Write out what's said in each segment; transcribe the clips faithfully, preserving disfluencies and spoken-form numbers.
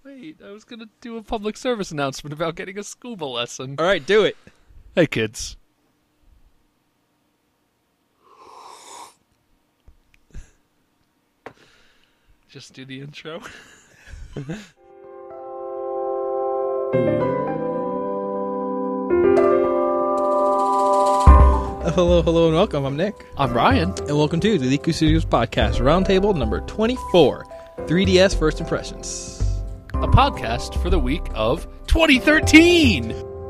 Wait, I was going to do a public service announcement about getting a scuba lesson. All right, do it. Hey, kids. Just do the intro. Hello, hello, and welcome. I'm Nick. I'm Ryan. And welcome to the Liku Studios Podcast, Roundtable number twenty-four, three D S First Impressions. A podcast for the week of twenty thirteen!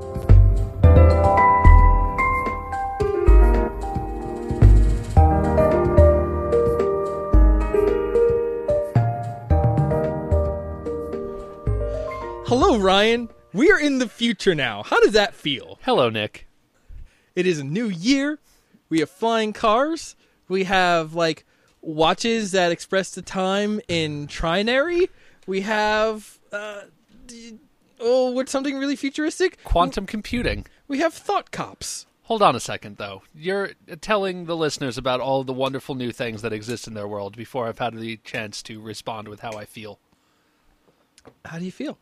Hello, Ryan. We are in the future now. How does that feel? Hello, Nick. It is a new year. We have flying cars. We have, like, watches that express the time in trinary. We have, uh, d- oh, what's something really futuristic? Quantum computing. We have thought cops. Hold on a second, though. You're telling the listeners about all the wonderful new things that exist in their world before I've had the chance to respond with how I feel. How do you feel?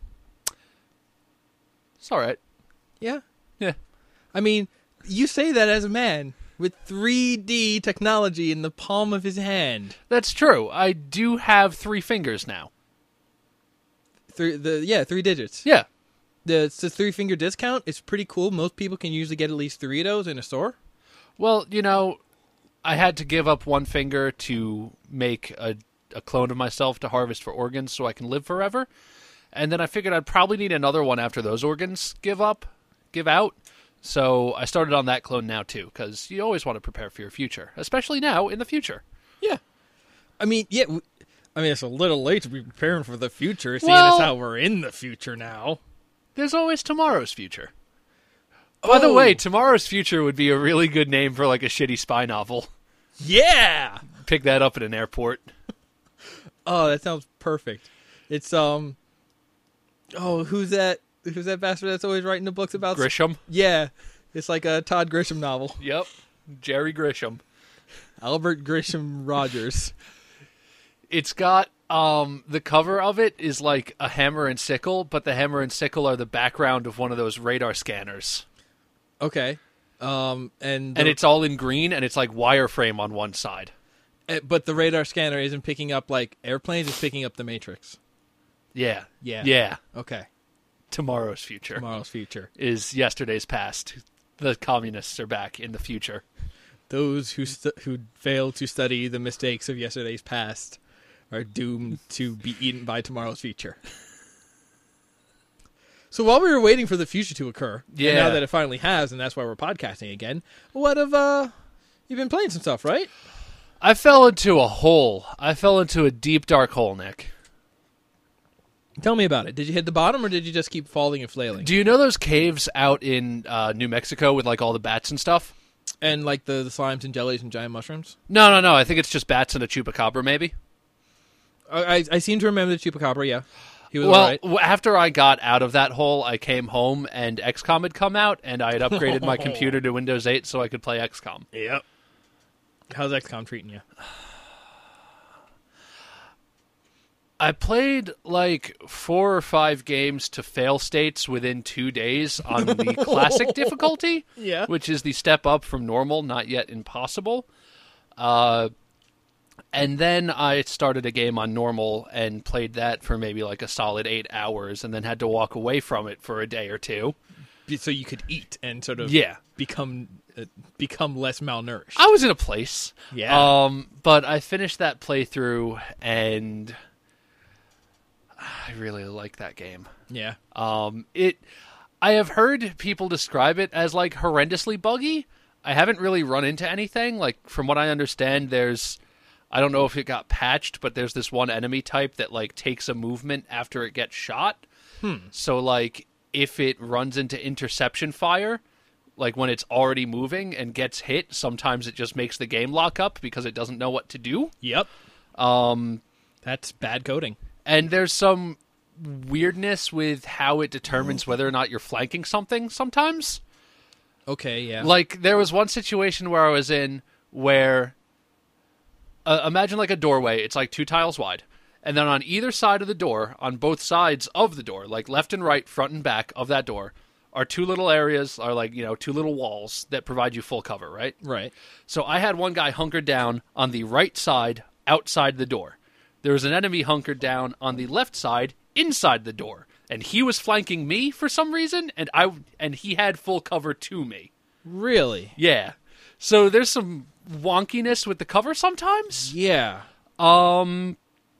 It's all right. Yeah. Yeah. I mean, you say that as a man with three D technology in the palm of his hand. That's true. I do have three fingers now. Three, the yeah, three digits. Yeah. The, it's the three finger discount. It's pretty cool. Most people can usually get at least three of those in a store. Well, you know, I had to give up one finger to make a, a clone of myself to harvest for organs so I can live forever. And then I figured I'd probably need another one after those organs give up, give out. So I started on that clone now, too, because you always want to prepare for your future, especially now in the future. Yeah. I mean, yeah. w- I mean, it's a little late to be preparing for the future, seeing Well- as how we're in the future now. There's always tomorrow's future. By the Oh. way, tomorrow's future would be a really good name for like a shitty spy novel. Yeah! Pick that up at an airport. Oh, that sounds perfect. It's, um... Oh, who's that? Who's that bastard that's always writing the books about... Grisham. Yeah. It's like a Todd Grisham novel. Yep. Jerry Grisham. Albert Grisham Rogers. It's got, um, the cover of it is like a hammer and sickle, but the hammer and sickle are the background of one of those radar scanners. Okay. Um, and... And the- it's all in green, and it's like wireframe on one side. eh, But the radar scanner isn't picking up, like, airplanes. It's picking up the Matrix. Yeah. Yeah. Yeah. Okay. Tomorrow's future Tomorrow's future. is yesterday's past. The communists are back in the future. Those who st- who fail to study the mistakes of yesterday's past are doomed to be eaten by tomorrow's future. So while we were waiting for the future to occur, Yeah. and now that it finally has, and that's why we're podcasting again, what have, uh, you've been playing some stuff, right? I fell into a hole. I fell into a deep, dark hole, Nick. Tell me about it. Did you hit the bottom, or did you just keep falling and flailing? Do you know those caves out in uh, New Mexico with like all the bats and stuff? And, like, the, the slimes and jellies and giant mushrooms? No, no, no. I think it's just bats and a chupacabra, maybe. I, I, I seem to remember the chupacabra, yeah. He was Well, all right. w- after I got out of that hole, I came home and X COM had come out, and I had upgraded my computer to Windows eight so I could play X COM. Yep. How's X COM treating you? I played like four or five games to fail states within two days on the classic difficulty, Yeah. which is the step up from normal, not yet impossible. Uh, and then I started a game on normal and played that for maybe like a solid eight hours and then had to walk away from it for a day or two. So you could eat and sort of Yeah. become uh, become less malnourished. I was in a place. Yeah. Um, but I finished that playthrough and I really like that game. Yeah. Um, it, I have heard people describe it as like horrendously buggy. I haven't really run into anything. Like from what I understand, there's, I don't know if it got patched, but there's this one enemy type that like takes a movement after it gets shot. Hmm. So like if it runs into interception fire, like when it's already moving and gets hit, sometimes it just makes the game lock up because it doesn't know what to do. Yep. Um, That's bad coding. and there's some weirdness with how it determines whether or not you're flanking something sometimes. Okay, yeah. Like, there was one situation where I was in where, uh, imagine like a doorway. It's like two tiles wide. And then on either side of the door, on both sides of the door, like left and right, front and back of that door, are two little areas, are like, you know, two little walls that provide you full cover, right? Right. So I had one guy hunkered down on the right side outside the door. There was an enemy hunkered down on the left side inside the door. And he was flanking me for some reason, and I and he had full cover to me. Really? Yeah. So there's some wonkiness with the cover sometimes. Yeah. Um,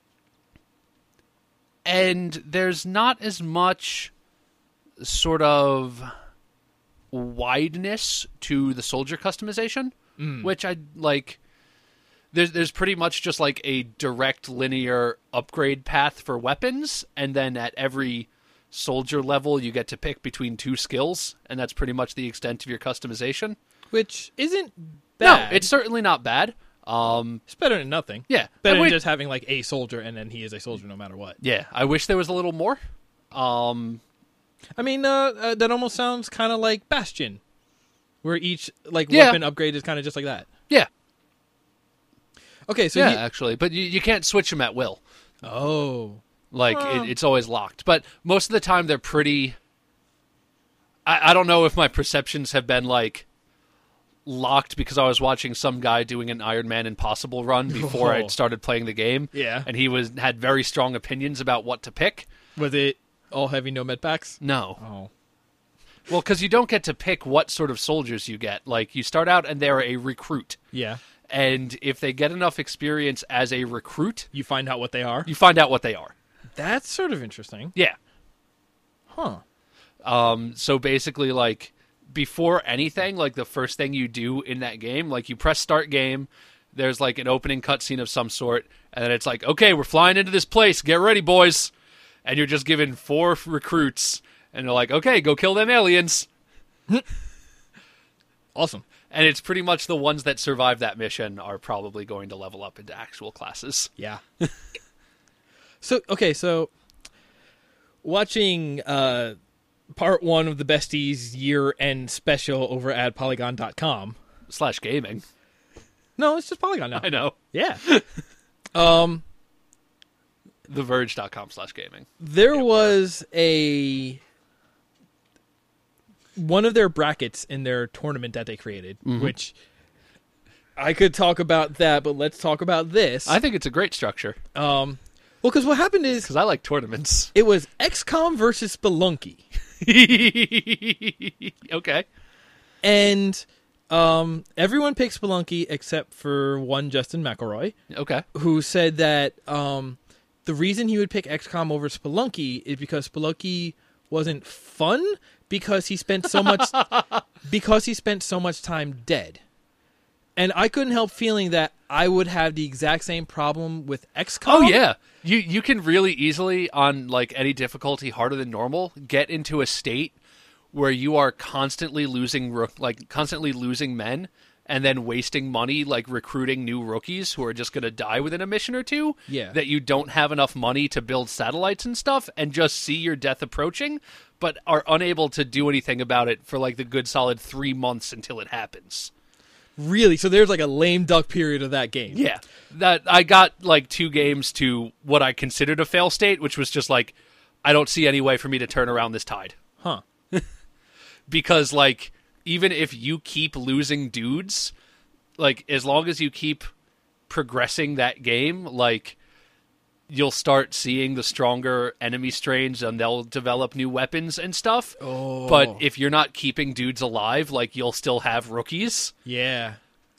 and there's not as much sort of wideness to the soldier customization, Mm. which I like. There's there's pretty much just like a direct linear upgrade path for weapons, and then at every soldier level you get to pick between two skills, and that's pretty much the extent of your customization. Which isn't bad. No, it's certainly not bad. Um, It's better than nothing. yeah, Better I than wi- just having like a soldier and then he is a soldier no matter what. yeah. I wish there was a little more. Um, I mean, uh, uh, that almost sounds kind of like Bastion, where each like Yeah. weapon upgrade is kind of just like that. yeah, Okay, so yeah, you- actually, but you, you can't switch them at will. oh, Like Um. it, it's always locked. But most of the time they're pretty. I, I don't know if my perceptions have been like locked because I was watching some guy doing an Iron Man Impossible run before Oh. I started playing the game. Yeah. and he was had very strong opinions about what to pick. was it all heavy no med packs? No, Oh, well, because you don't get to pick what sort of soldiers you get. Like you start out and they're a recruit. yeah. And if they get enough experience as a recruit, You find out what they are. you find out what they are. That's sort of interesting, Yeah. huh? Um, so basically, like, before anything, like, the first thing you do in that game, like, you press start game, there's, like, an opening cutscene of some sort, and then it's like, okay, we're flying into this place, get ready, boys. And you're just given four recruits, and they're like, okay, go kill them aliens. Awesome. And it's pretty much the ones that survive that mission are probably going to level up into actual classes. Yeah. so okay, so watching uh, part one of the Besties year end special over at Polygon dot com. Slash gaming. No, it's just Polygon now. I know. Yeah. um, The Verge dot com slash gaming. there was a one of their brackets in their tournament that they created, which I could talk about that, but let's talk about this. I think it's a great structure, um, well, because what happened is because I like tournaments. it was X COM versus Spelunky. Okay. And um, everyone picked Spelunky except for one Justin McElroy, Okay. who said that um, the reason he would pick X COM over Spelunky is because Spelunky wasn't fun because he spent so much because he spent so much time dead. And I couldn't help feeling that I would have the exact same problem with X COM. Oh yeah. You you can really easily, on like any difficulty harder than normal, get into a state where you are constantly losing roo- like constantly losing men and then wasting money like recruiting new rookies who are just going to die within a mission or two. Yeah. That you don't have enough money to build satellites and stuff, and just see your death approaching, but are unable to do anything about it for like the good solid three months until it happens. Really? So there's like a lame duck period of that game. Yeah, that I got like two games to what I considered a fail state, which was just like, I don't see any way for me to turn around this tide. Huh. Because like, even if you keep losing dudes, like as long as you keep progressing that game, like you'll start seeing the stronger enemy strains and they'll develop new weapons and stuff. Oh. But if you're not keeping dudes alive, like you'll still have rookies. Yeah.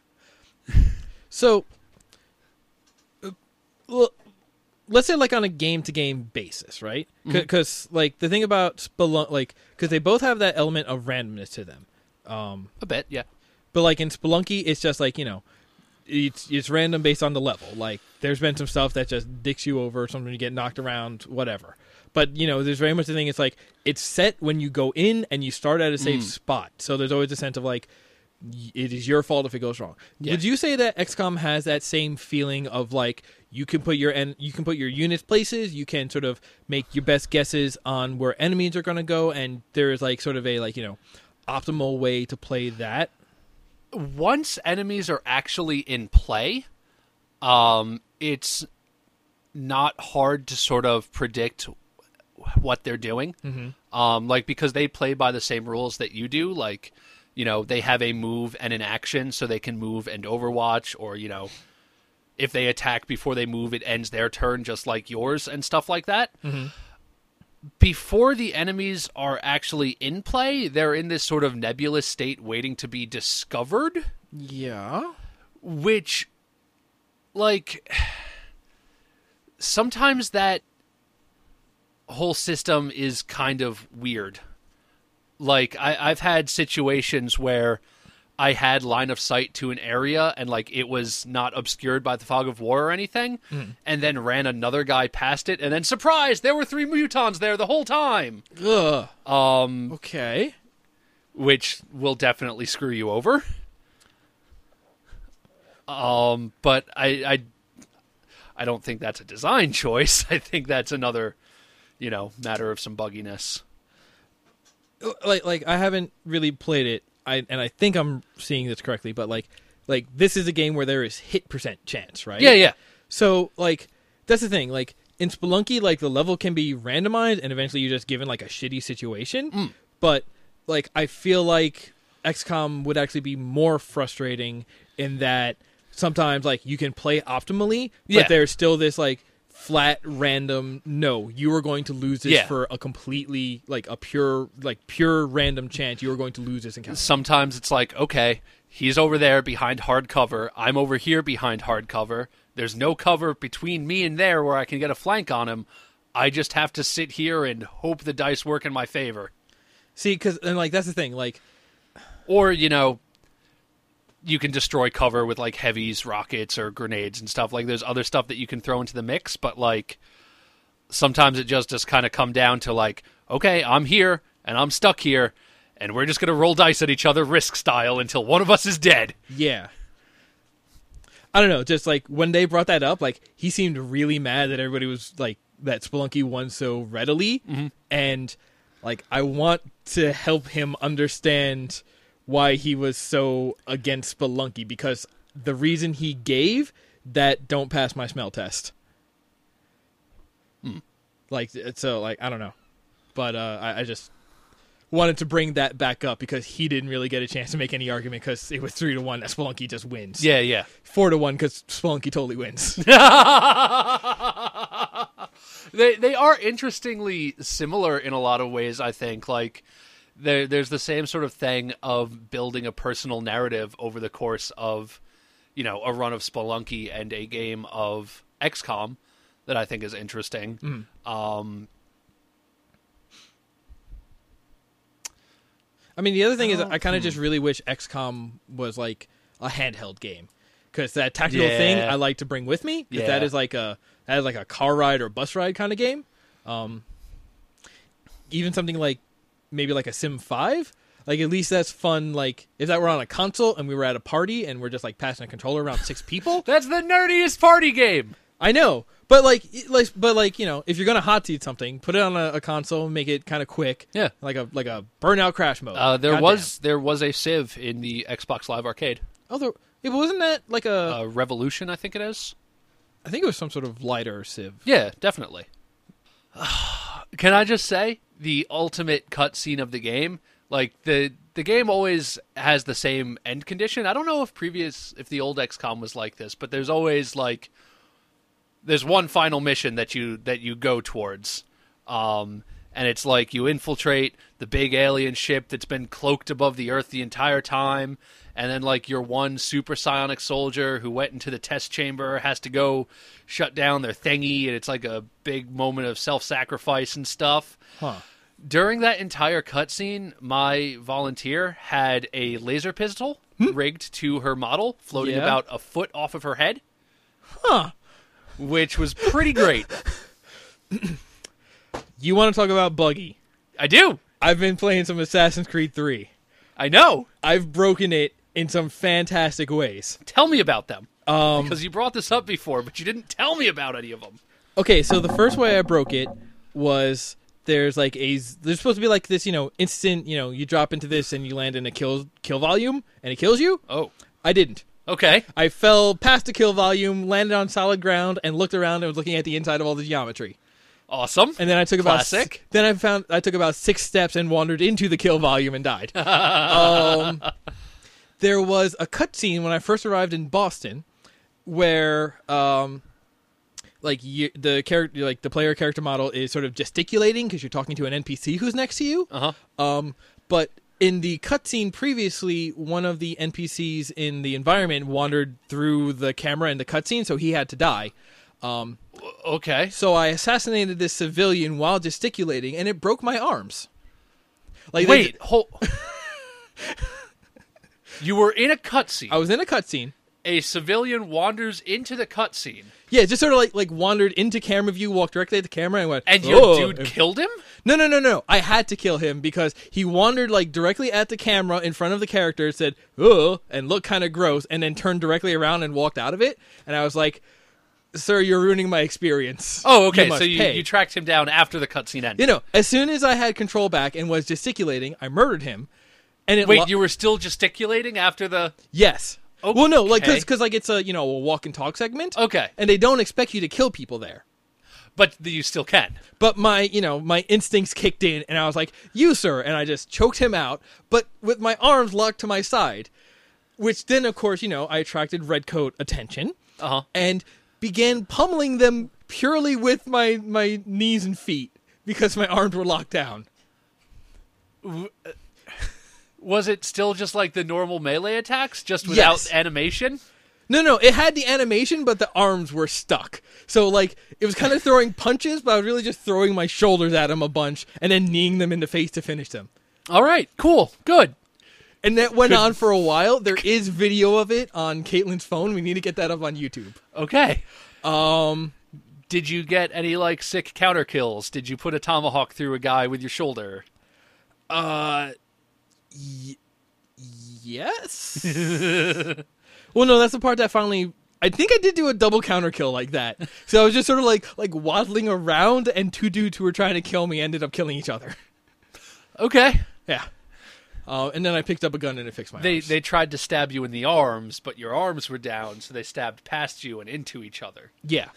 So, uh, well, let's say like on a game to game basis, right? Because like the thing about Spelunk, like because they both have that element of randomness to them. Um, A bit, yeah. but like in Spelunky, it's just like you know, it's it's random based on the level. Like there's been some stuff that just dicks you over, something you get knocked around, whatever. But you know, there's very much the thing. It's like it's set when you go in and you start at a safe spot. So there's always a sense of like y- it is your fault if it goes wrong. Yeah. Would you say that X COM has that same feeling of like you can put your en- you can put your units places, you can sort of make your best guesses on where enemies are going to go, and there is like sort of a like you know optimal way to play that? Once enemies are actually in play, um, it's not hard to sort of predict what they're doing. Mm-hmm. Um, like, because they play by the same rules that you do. Like, you know, they have a move and an action, so they can move and overwatch, or, you know, if they attack before they move, it ends their turn just like yours and stuff like that. Mm-hmm. Before the enemies are actually in play, they're in this sort of nebulous state waiting to be discovered. Yeah. Which, like, sometimes that whole system is kind of weird. Like, I, I've had situations where I had line of sight to an area and, like, it was not obscured by the fog of war or anything, mm. and then ran another guy past it, and then, surprise, there were three mutons there the whole time! Ugh. Um, okay. Which will definitely screw you over. Um, but I, I, I don't think that's a design choice. I think that's another, you know, matter of some bugginess. Like, like I haven't really played it. I and I think I'm seeing this correctly, but like, like this is a game where there is hit percent chance, right? Yeah, yeah. So like, that's the thing. Like in Spelunky, like the level can be randomized, and eventually you're just given like a shitty situation. Mm. But like, I feel like X COM would actually be more frustrating in that sometimes like you can play optimally, but Yeah. there's still this like flat random no you are going to lose this Yeah. for a completely like a pure like pure random chance you are going to lose this encounter. Sometimes it's like, okay, he's over there behind hard cover. I'm over here behind hard cover. There's no cover between me and there where I can get a flank on him. I just have to sit here and hope the dice work in my favor. See, because and like that's the thing, like, or you know, you can destroy cover with like heavies, rockets, or grenades and stuff. Like, there's other stuff that you can throw into the mix, but like sometimes it just just kind of come down to like, okay, I'm here and I'm stuck here, and we're just gonna roll dice at each other, risk style, until one of us is dead. yeah. I don't know, just like when they brought that up, like he seemed really mad that everybody was like that Spelunky won so readily, Mm-hmm. and like I want to help him understand why he was so against Spelunky, because the reason he gave that don't pass my smell test. Hmm. Like, so, like, I don't know. But uh, I, I just wanted to bring that back up because he didn't really get a chance to make any argument because it was three to one that Spelunky just wins. Yeah, yeah. Four to one because Spelunky totally wins. they they are interestingly similar in a lot of ways, I think. Like, there there's the same sort of thing of building a personal narrative over the course of, you know, a run of Spelunky and a game of X COM that I think is interesting. Mm. Um, I mean, the other thing is Oh, I kind of hmm. just really wish X COM was like a handheld game, because that tactical thing Yeah. I like to bring with me. 'Cause Yeah. that is like a that is like a car ride or bus ride kind of game. Um, even something like maybe like a Sim five. Like, at least that's fun. Like, if that were on a console and we were at a party and we're just like passing a controller around six people. that's the nerdiest party game. I know, but like, like, but like, you know, if you're gonna hot seat something, put it on a, a console, make it kind of quick. Yeah. Like a like a Burnout Crash mode. Uh, there Goddamn. was there was a Civ in the Xbox Live Arcade. Oh, there, yeah, but wasn't that like a? Uh, Revolution, I think it is. I think it was some sort of lighter Civ. Yeah, definitely. Can I just say, the ultimate cutscene of the game, like, the the game always has the same end condition. I don't know if previous, if the old X COM was like this, but there's always, like, there's one final mission that you that you go towards. Um, and it's like you infiltrate the big alien ship that's been cloaked above the Earth the entire time, and then, like, your one supersonic soldier who went into the test chamber has to go shut down their thingy, and it's like a big moment of self-sacrifice and stuff. Huh. During that entire cutscene, my volunteer had a laser pistol rigged to her model, floating Yeah. about a foot off of her head, Huh. which was pretty great. You want to talk about buggy? I do. I've been playing some Assassin's Creed three. I know. I've broken it in some fantastic ways. Tell me about them. Um, Because you brought this up before, but you didn't tell me about any of them. okay, so the first way I broke it was there's like a there's supposed to be like this, you know, instant, you know, you drop into this and you land in a kill kill volume and it kills you. Oh. I didn't. Okay. I fell past the kill volume, landed on solid ground, and looked around and was looking at the inside of all the geometry. Awesome. And then I took about Classic. s- then I found I took about six steps and wandered into the kill volume and died. um, there was a cutscene when I first arrived in Boston where um, like you, the character, like the player character model is sort of gesticulating because you're talking to an N P C who's next to you. Uh-huh. Um, but in the cutscene previously, one of the N P Cs in the environment wandered through the camera in the cutscene, so he had to die. Um, Okay. so I assassinated this civilian while gesticulating, and it broke my arms. Like Wait, they- hold. You were in a cutscene. I was in a cutscene. A civilian wanders into the cutscene, Yeah, just sort of like like wandered into camera view, walked directly at the camera, and went. and your "Oh." dude killed him? No, no, no, no. I had to kill him because he wandered like directly at the camera in front of the character, said "oh" and looked kind of gross, and then turned directly around and walked out of it. And I was like, "Sir, you're ruining my experience." Oh, okay. must so you, pay." you tracked him down after the cutscene ended. You know, as soon as I had control back and was gesticulating, I murdered him. And it Wait, lo- you were still gesticulating after the... yes. Well, no, like Okay. because like it's a you know a walk and talk segment. Okay. And they don't expect you to kill people there. But you still can. But my, you know, my instincts kicked in, and I was like, "You, sir," and I just choked him out, but with my arms locked to my side, which then, of course, you know, I attracted Redcoat attention Uh-huh. and began pummeling them purely with my my knees and feet because my arms were locked down. Was it still just like the normal melee attacks, just without Yes. animation? No, no, it had the animation, but the arms were stuck. So, like, it was kind of throwing punches, but I was really just throwing my shoulders at him a bunch and then kneeing them in the face to finish them. All right, cool, good. And that went Could- on for a while. There is video of it on Caitlin's phone. We need to get that up on YouTube. Okay. Um, Did you get any, like, sick counter kills? Did you put a tomahawk through a guy with your shoulder? uh, y- yes. Well, no, that's the part that finally. I think I did do a double counter kill like that. So I was just sort of like like waddling around, and two dudes who were trying to kill me ended up killing each other. Okay. Yeah. Uh, and then I picked up a gun and it fixed my They arms. they tried to stab you in the arms, but your arms were down, so they stabbed past you and into each other. Yeah.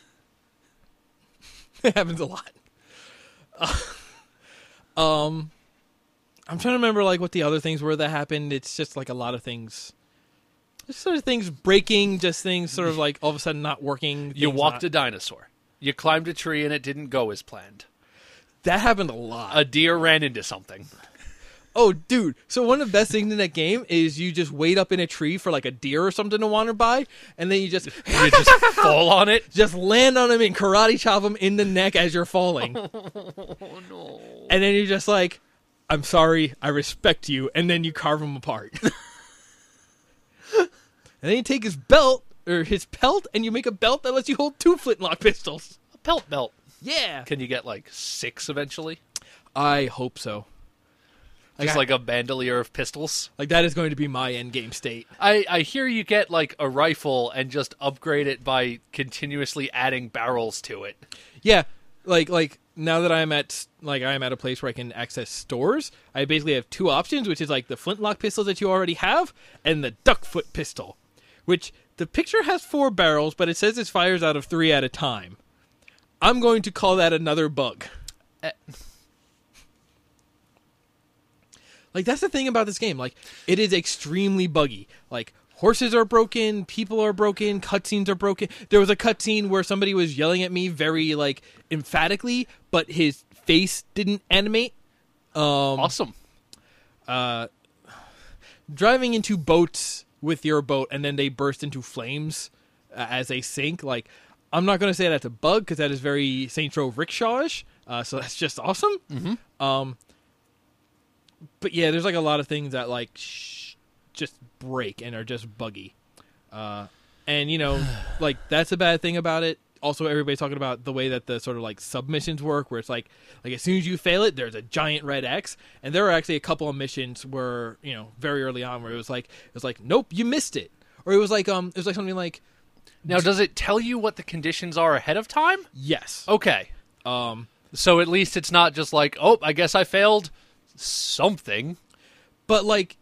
It happens a lot. Uh, um, I'm trying to remember like what the other things were that happened. It's just like a lot of things. Just sort of things breaking, just things sort of like all of a sudden not working. You things walked not- a dinosaur. You climbed a tree and it didn't go as planned. That happened a lot. A deer ran into something. Oh, dude. So one of the best things in that game is you just wait up in a tree for like a deer or something to wander by, and then you just You just fall on it. just land on him and karate chop him in the neck as you're falling. Oh, no. And then you're just like, I'm sorry, I respect you, and then you carve him apart. And then you take his belt, or his pelt, and you make a belt that lets you hold two flintlock pistols. A pelt belt. Yeah. Can you get, like, six eventually? I hope so. Just I- like a bandolier of pistols? Like, that is going to be my end game state. I, I hear you get, like, a rifle and just upgrade it by continuously adding barrels to it. Yeah, like like now that I'm at like I'm at a place where I can access stores, I basically have two options, which is like the flintlock pistols that you already have and the duckfoot pistol, which the picture has four barrels, but it says it fires out of three at a time. I'm going to call that another bug. Eh. Like that's the thing about this game. Like it is extremely buggy. Like horses are broken, people are broken, cutscenes are broken. There was a cutscene where somebody was yelling at me very like emphatically, but his face didn't animate. Um, Awesome. uh, driving into boats with your boat and then they burst into flames uh, as they sink. Like I'm not going to say that's a bug because that is very Saints Row rickshawish. Uh, so that's just awesome. Mm-hmm. Um, but yeah, there's like a lot of things that like sh- just break and are just buggy. Uh, and you know, like that's a bad thing about it. Also, everybody's talking about the way that the sort of like submissions work, where it's like, like as soon as you fail it, there's a giant red X. And there are actually a couple of missions where you know very early on where it was like, it was like, nope, you missed it, or it was like, um, it was like something like, Now, does it tell you what the conditions are ahead of time? yes, Okay. um, So at least it's not just like, oh, I guess I failed something. but like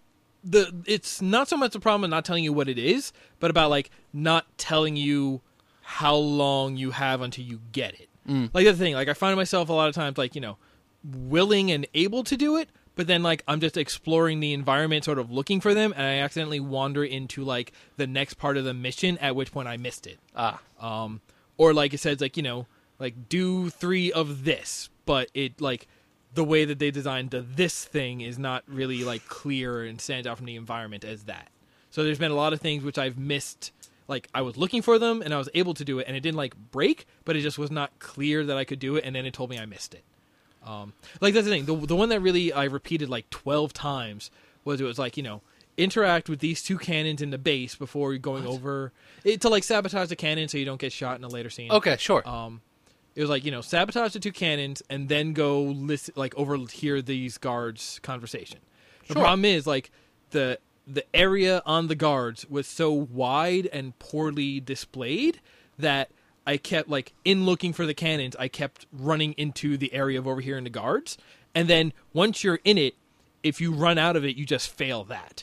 the it's not so much a problem of not telling you what it is, but about like not telling you how long you have until you get it. Mm. Like that's the thing. Like I find myself a lot of times like, you know, willing and able to do it, but then like I'm just exploring the environment, sort of looking for them, and I accidentally wander into like the next part of the mission, at which point I missed it. Ah. Um, or like it says like, you know, like do three of this, but it like the way that they designed the this thing is not really like clear and stands out from the environment as that. So there's been a lot of things which I've missed. Like I was looking for them and I was able to do it, and it didn't like break, but it just was not clear that I could do it, and then it told me I missed it. Um, like that's the thing. The the one that really I repeated like twelve times was it was like, you know, interact with these two cannons in the base before going What? over it, to like sabotage the cannon so you don't get shot in a later scene. Okay, sure. Um, it was like, you know, sabotage the two cannons and then go listen, like overhear these guards' conversation. The Sure. problem is like the the area on the guards was so wide and poorly displayed that I kept like in looking for the cannons, I kept running into the area of overhearing the guards, and then once you're in it, if you run out of it, you just fail that.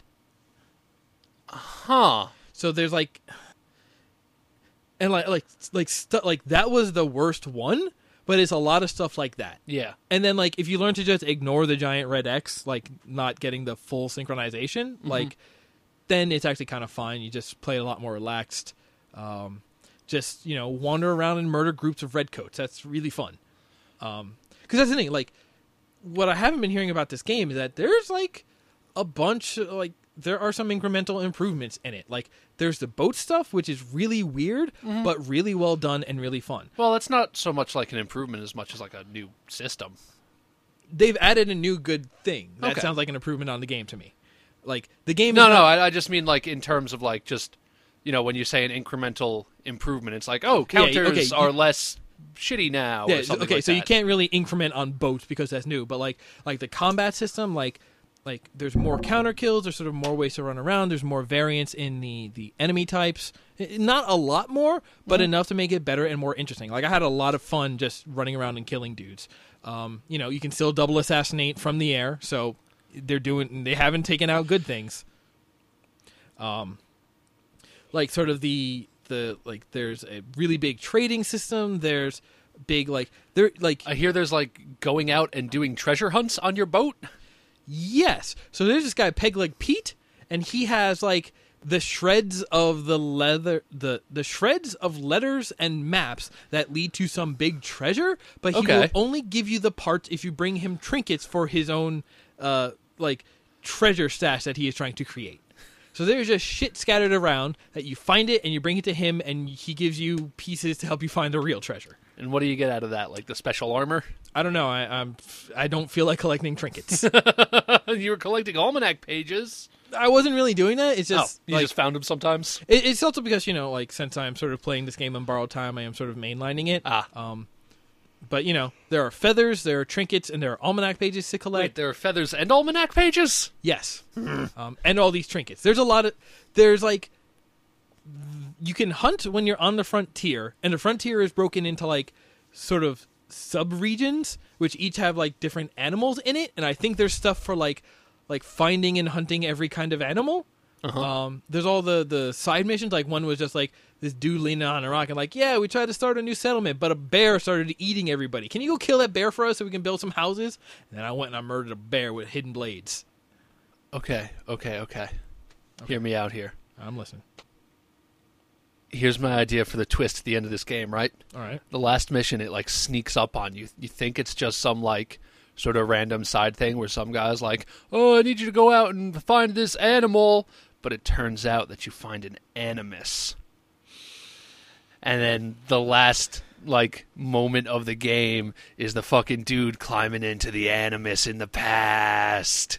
Huh. So there's like, and like like like stu- like that was the worst one, but it's a lot of stuff like that. Yeah. And then like if you learn to just ignore the giant red X, like not getting the full synchronization, Mm-hmm. like then it's actually kind of fine. You just play a lot more relaxed. Um, just, you know, wander around and murder groups of redcoats. That's really fun. Um, because that's the thing. Like, what I haven't been hearing about this game is that there's like a bunch of, like, there are some incremental improvements in it. Like, there's the boat stuff, which is really weird, Mm-hmm. but really well done and really fun. Well, it's not so much like an improvement as much as like a new system. They've added a new good thing. That Okay. sounds like an improvement on the game to me. Like, the game No, is no, not- I, I just mean like in terms of like just, you know, when you say an incremental improvement, it's like, oh, Yeah, counters okay, you- are less shitty now. Yeah, or something okay, like so you that. can't really increment on boats because that's new, but like like the combat system, like like there's more counter kills, there's sort of more ways to run around, there's more variance in the the enemy types. I- Not a lot more, but Mm-hmm. enough to make it better and more interesting. Like I had a lot of fun just running around and killing dudes. Um, you know, you can still double assassinate from the air, so they're doing they haven't taken out good things. Um like sort of the the like there's a really big trading system, there's big like there like I hear there's like going out and doing treasure hunts on your boat. yes. So there's this guy Pegleg Pete, and he has like the shreds of the leather the the shreds of letters and maps that lead to some big treasure, but he Okay. will only give you the parts if you bring him trinkets for his own uh like treasure stash that he is trying to create. So there's just shit scattered around that you find it and you bring it to him, and he gives you pieces to help you find the real treasure. And what do you get out of that? Like the special armor? I don't know. I I'm, I don't feel like collecting trinkets. You were collecting almanac pages. I wasn't really doing that. It's Oh, just you like just found them sometimes. it, it's also because, you know, like since I'm sort of playing this game on borrowed time, I am sort of mainlining it. Ah. Um, but you know, there are feathers, there are trinkets, and there are almanac pages to collect. Wait, there are feathers and almanac pages? Yes. um, and all these trinkets. There's a lot of there's like you can hunt when you're on the frontier, and the frontier is broken into like sort of sub-regions which each have like different animals in it, and I think there's stuff for like like finding and hunting every kind of animal. Uh-huh. Um, there's all the the side missions. Like one was just like this dude leaning on a rock and like, yeah, we tried to start a new settlement, but a bear started eating everybody. Can you go kill that bear for us so we can build some houses? And then I went and I murdered a bear with hidden blades. Okay, okay, okay. Hear me out here. I'm listening. Here's my idea for the twist at the end of this game, right? All right. The last mission, it like sneaks up on you. You think it's just some like sort of random side thing where some guy's like, oh, I need you to go out and find this animal. But it turns out that you find an animus. And then the last like moment of the game is the fucking dude climbing into the animus in the past.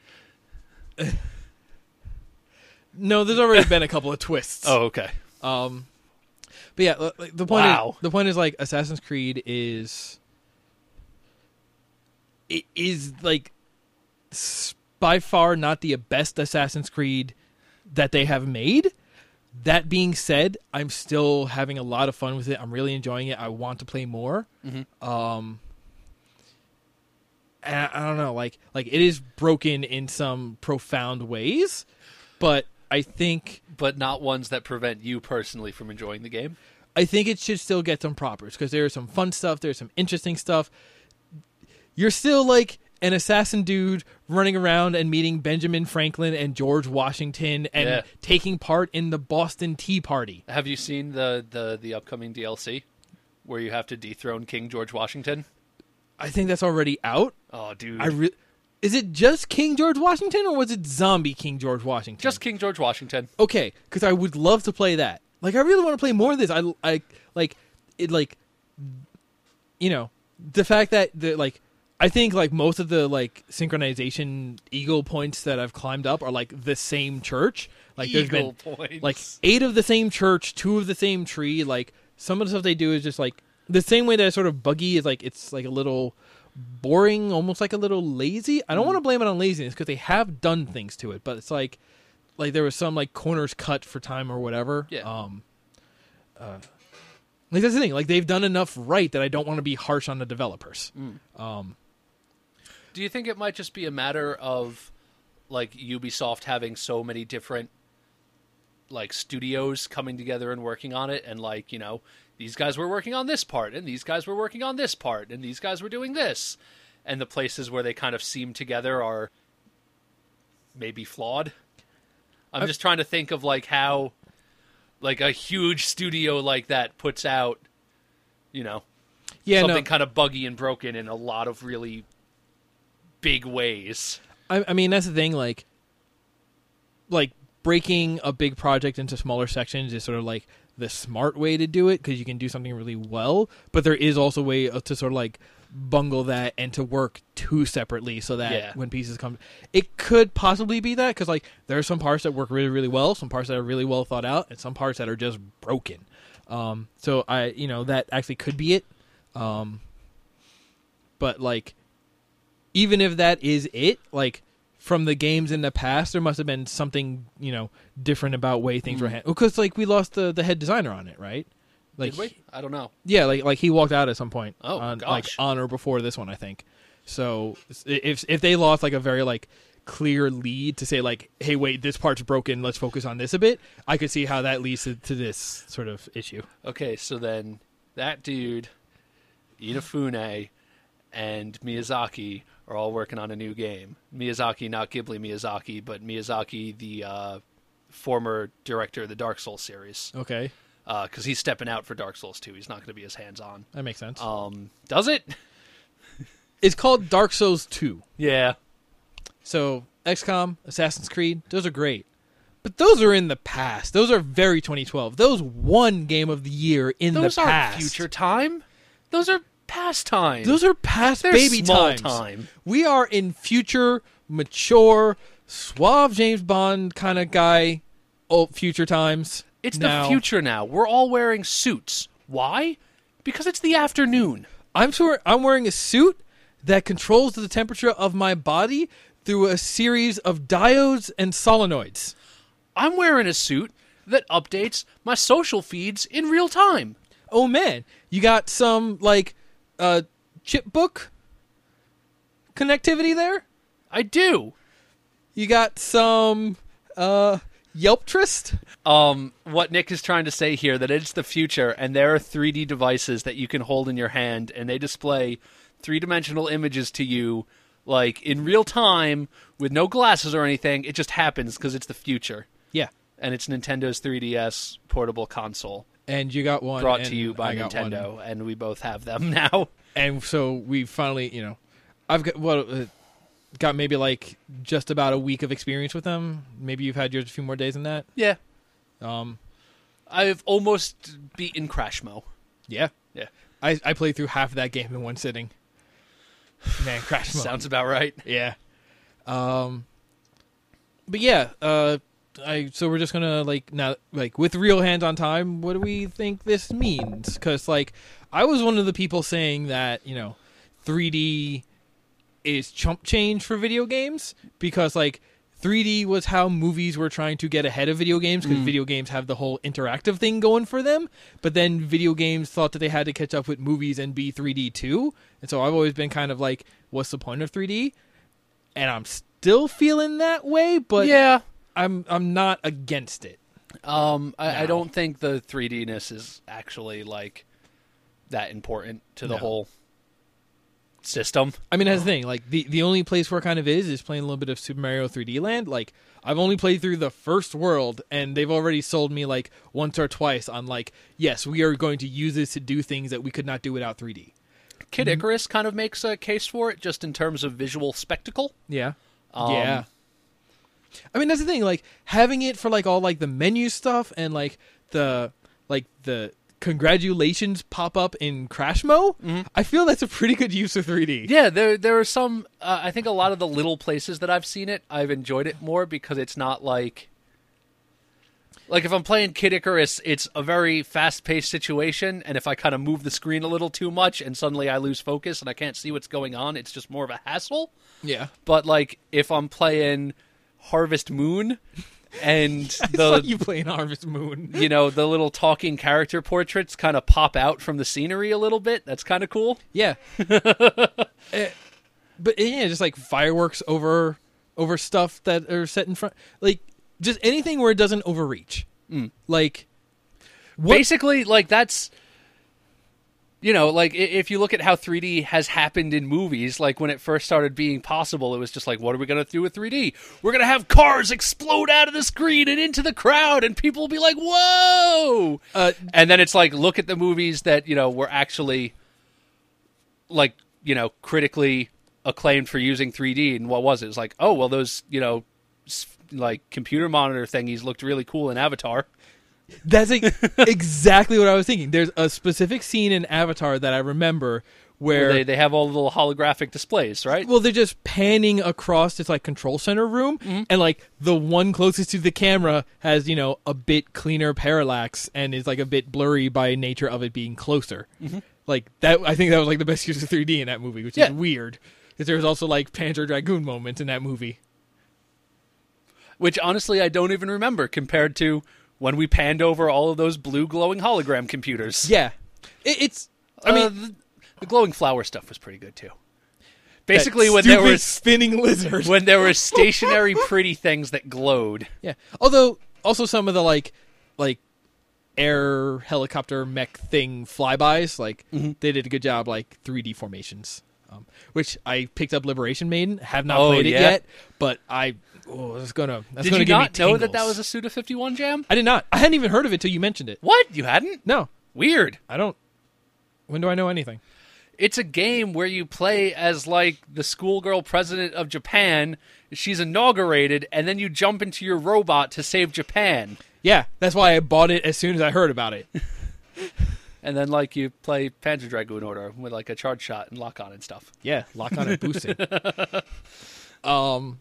No, there's already been a couple of twists. Oh, okay. Um, but yeah, like, the point. Wow. Is, the point is like Assassin's Creed is. It is like s- by far not the best Assassin's Creed that they have made. That being said, I'm still having a lot of fun with it. I'm really enjoying it. I want to play more. Mm-hmm. Um, I, I don't know, like like it is broken in some profound ways, but I think But not ones that prevent you personally from enjoying the game. I think it should still get some propers because there's some fun stuff, there's some interesting stuff. You're still like an assassin dude running around and meeting Benjamin Franklin and George Washington and Yeah. taking part in the Boston Tea Party. Have you seen the, the, the upcoming D L C where you have to dethrone King George Washington? I think that's already out. Oh, dude. I re- Is it just King George Washington or was it zombie King George Washington? Just King George Washington. Okay, because I would love to play that. Like, I really want to play more of this. I, I like it. Like, you know, the fact that the like, I think like most of the like synchronization eagle points that I've climbed up are like the same church. Like, Eagle there's been points. like eight of the same church, two of the same tree. Like, some of the stuff they do is just like the same way that it's sort of buggy is like it's like a little boring, almost like a little lazy. I don't Mm. want to blame it on laziness because they have done things to it, but it's like. Like there was some like corners cut for time or whatever. Yeah. Um, uh, like that's the thing. Like they've done enough right that I don't want to be harsh on the developers. Mm. Um, Do you think it might just be a matter of like Ubisoft having so many different like studios coming together and working on it, and like, you know, these guys were working on this part and these guys were working on this part and these guys were doing this, and the places where they kind of seem together are maybe flawed? I'm I've- just trying to think of like how like a huge studio like that puts out, you know, yeah, something no. kind of buggy and broken in a lot of really big ways. I, I mean that's the thing. Like, like breaking a big project into smaller sections is sort of like the smart way to do it because you can do something really well. But there is also a way to sort of like bungle that and to work two separately so that Yeah. when pieces come, it could possibly be that because like there are some parts that work really really well, some parts that are really well thought out, and some parts that are just broken. Um, so I, you know, that actually could be it. Um, but like, even if that is it, like from the games in the past, there must have been something, you know, different about way things were Mm. handled. Because like we lost the the head designer on it, right? Like, Did we? I don't know. yeah, like like he walked out at some point. Oh, on, gosh. Like on or before this one, I think. So if if they lost like a very like clear lead to say like, hey, wait, this part's broken, let's focus on this a bit, I could see how that leads to, to this sort of issue. Okay, so then that dude, Inafune, and Miyazaki are all working on a new game. Miyazaki, not Ghibli Miyazaki, but Miyazaki, the uh, former director of the Dark Souls series, Okay, because he's stepping out for Dark Souls two. He's not going to be as hands-on. that makes sense. Um, does it? It's called Dark Souls two. Yeah. So X COM, Assassin's Creed, those are great. But those are in the past. Those are very twenty twelve. Those won Game of the Year in Those the aren't past. future time. Those are past time. Those are past They're baby small times. time. We are in future, mature, suave James Bond kind of guy. Oh, future times. It's now. the future now. We're all wearing suits. Why? Because it's the afternoon. I'm sure I'm wearing a suit that controls the temperature of my body through a series of diodes and solenoids. I'm wearing a suit that updates my social feeds in real time. Oh man, you got some like uh chipbook connectivity there? I do. You got some uh Yelptrist? Um, what Nick is trying to say here, that it's the future, and there are three D devices that you can hold in your hand, and they display three-dimensional images to you, like, in real time, with no glasses or anything. It just happens because it's the future. Yeah. And it's Nintendo's three D S portable console, And you got one brought and to you by I got one. Nintendo, and we both have them now. And so we finally, you know, I've got what uh, got maybe like just about a week of experience with them. Maybe you've had yours a few more days than that. Yeah. Um, I've almost beaten Crashmo. yeah, Yeah. I I played through half of that game in one sitting. Man, Crash Mode. Sounds about right. Yeah. Um. But yeah, uh, I so we're just gonna like now like with real hands on time. What do we think this means? Because like I was one of the people saying that you know, three D is chump change for video games because like three D was how movies were trying to get ahead of video games because Mm. video games have the whole interactive thing going for them. But then video games thought that they had to catch up with movies and be three D too. And so I've always been kind of like, what's the point of three D? And I'm still feeling that way, but yeah. I'm I'm not against it. Um, I, I No. don't think the three D-ness is actually like that important to the No. whole system. I mean, that's the thing. Like the, the only place where it kind of is is playing a little bit of Super Mario three D Land. Like I've only played through the first world, and they've already sold me like once or twice on like, yes, we are going to use this to do things that we could not do without three D. Kid Icarus kind of makes a case for it, just in terms of visual spectacle. Yeah. Um, yeah. I mean, that's the thing. Like having it for like all like the menu stuff and like the like the congratulations pop up in Crashmo. Mhm. I feel that's a pretty good use of three D. Yeah, there there are some. Uh, I think a lot of the little places that I've seen it, I've enjoyed it more because it's not like. Like, if I'm playing Kid Icarus, it's a very fast-paced situation, and if I kind of move the screen a little too much and suddenly I lose focus and I can't see what's going on, it's just more of a hassle. Yeah. But, like, if I'm playing Harvest Moon and I the, saw you playing Harvest Moon. you know, the little talking character portraits kind of pop out from the scenery a little bit, that's kind of cool. Yeah. Eh, but yeah, just like fireworks over over stuff that are set in front, like just anything where it doesn't overreach. Mm. Like what? Basically, like, that's, you know, like, i- if you look at how three D has happened in movies, like, when it first started being possible, it was just like, what are we going to do with three D? We're going to have cars explode out of the screen and into the crowd, and people will be like, whoa! Uh, And then it's like, look at the movies that, you know, were actually, like, you know, critically acclaimed for using three D, and what was it? It's like, oh, well, those, you know, s- like, computer monitor thingies looked really cool in Avatar. That's e- exactly what I was thinking. There's a specific scene in Avatar that I remember where, Where they, they have all the little holographic displays, right? well, they're just panning across this like control center room, Mm-hmm. and like the one closest to the camera has, you know, a bit cleaner parallax and is like a bit blurry by nature of it being closer. Mm-hmm. Like that, I think that was like the best use of three D in that movie, which Yeah. is weird because there was also like Panzer Dragoon moments in that movie. Which, honestly, I don't even remember compared to when we panned over all of those blue glowing hologram computers. Yeah, it, it's. I I mean, mean, the, the glowing flower stuff was pretty good, too. Basically, that when there stupid was spinning lizard. when there were stationary pretty things that glowed. Yeah. Although also some of the like like air helicopter mech thing flybys, like Mhm. they did a good job like three D formations. Um, which I picked up Liberation Maiden, have not Oh, played it yeah? yet, but I oh that's gonna that's Did gonna you give not me know that that tingles. was a Suda fifty-one jam? I did not. I hadn't even heard of it till you mentioned it. What? You hadn't? No, Weird. I don't. When do I know anything? It's a game where you play as, like, the schoolgirl president of Japan. She's inaugurated, and then you jump into your robot to save Japan. Yeah, that's why I bought it as soon as I heard about it. And then, like, you play Panzer Dragoon Order with, like, a charge shot and lock on and stuff. Yeah, lock on and boosting. um,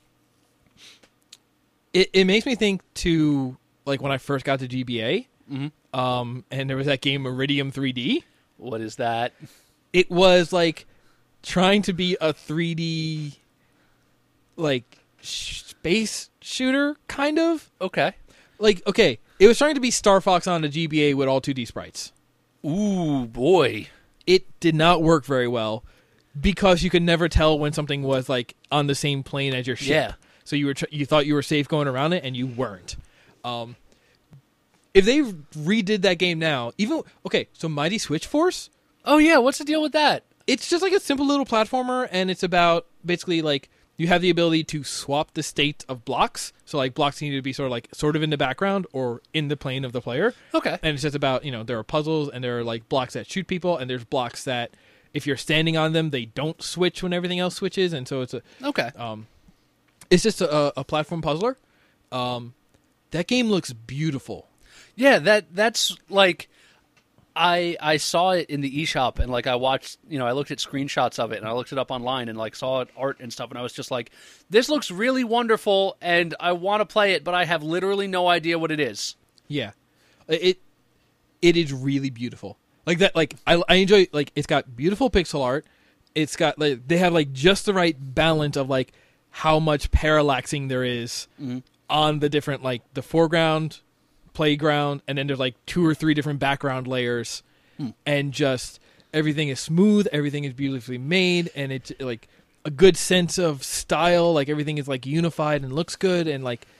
it it makes me think to like when I first got to G B A, Mhm. um, and there was that game Iridium three D. What is that? It was like trying to be a three D like sh- space shooter, kind of. Okay. Like, okay, it was trying to be Star Fox on a G B A with all two D sprites. Ooh, boy. It did not work very well because you could never tell when something was like on the same plane as your ship. Yeah. So you were tr- you thought you were safe going around it, and you weren't. Um, if they redid that game now, even okay, so Mighty Switch Force, Oh, yeah, what's the deal with that? it's just like a simple little platformer, and it's about basically like you have the ability to swap the state of blocks. So like blocks need to be sort of like sort of in the background or in the plane of the player. Okay. And it's just about, you know, there are puzzles and there are like blocks that shoot people, and there's blocks that if you're standing on them, they don't switch when everything else switches. And so it's a Okay. um, it's just a, a platform puzzler. Um, that game looks beautiful. Yeah, that that's like I I saw it in the eShop, and like I watched, you know, I looked at screenshots of it and I looked it up online and like saw it art and stuff, and I was just like, this looks really wonderful and I want to play it, but I have literally no idea what it is. Yeah, it it is really beautiful. Like that, like I I enjoy like it's got beautiful pixel art. It's got like they have like just the right balance of like how much parallaxing there is Mm-hmm. on the different, like, the foreground, playground, and then there's, like, two or three different background layers. Hmm. And just everything is smooth, everything is beautifully made, and it's, like, a good sense of style. Like, everything is, like, unified and looks good, and, like,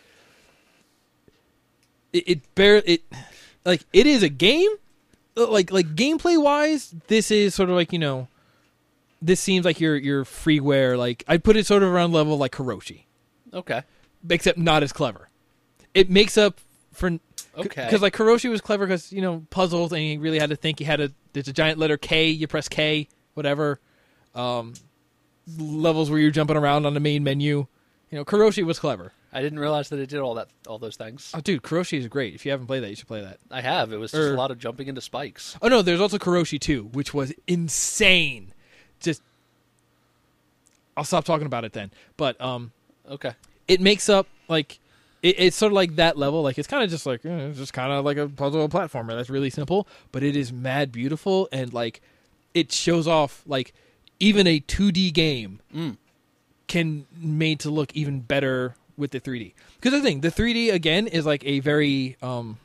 it, it bear it, like, it is a game. Like, like gameplay wise, this is sort of like, you know, this seems like your your freeware. Like, I'd put it sort of around level like Hiroshi, Okay. except not as clever. It makes up for Okay. because like Hiroshi was clever because, you know, puzzles, and he really had to think. He had a there's a giant letter K. You press K, whatever. Um, levels where you're jumping around on the main menu. You know, Kuroshi was clever. I didn't realize that it did all that, all those things. Oh, dude, Kuroshi is great. If you haven't played that, you should play that. I have. It was just Er- a lot of jumping into spikes. Oh no, there's also Kuroshi two, which was insane. Just, I'll stop talking about it then. But um, Okay. it makes up like it, it's sort of like that level. Like, it's kind of just like eh, it's just kind of like a puzzle platformer. That's really simple, but it is mad beautiful, and like it shows off like even a two D game Mm. can made to look even better with the three D. Because the thing, the three D again is like a very um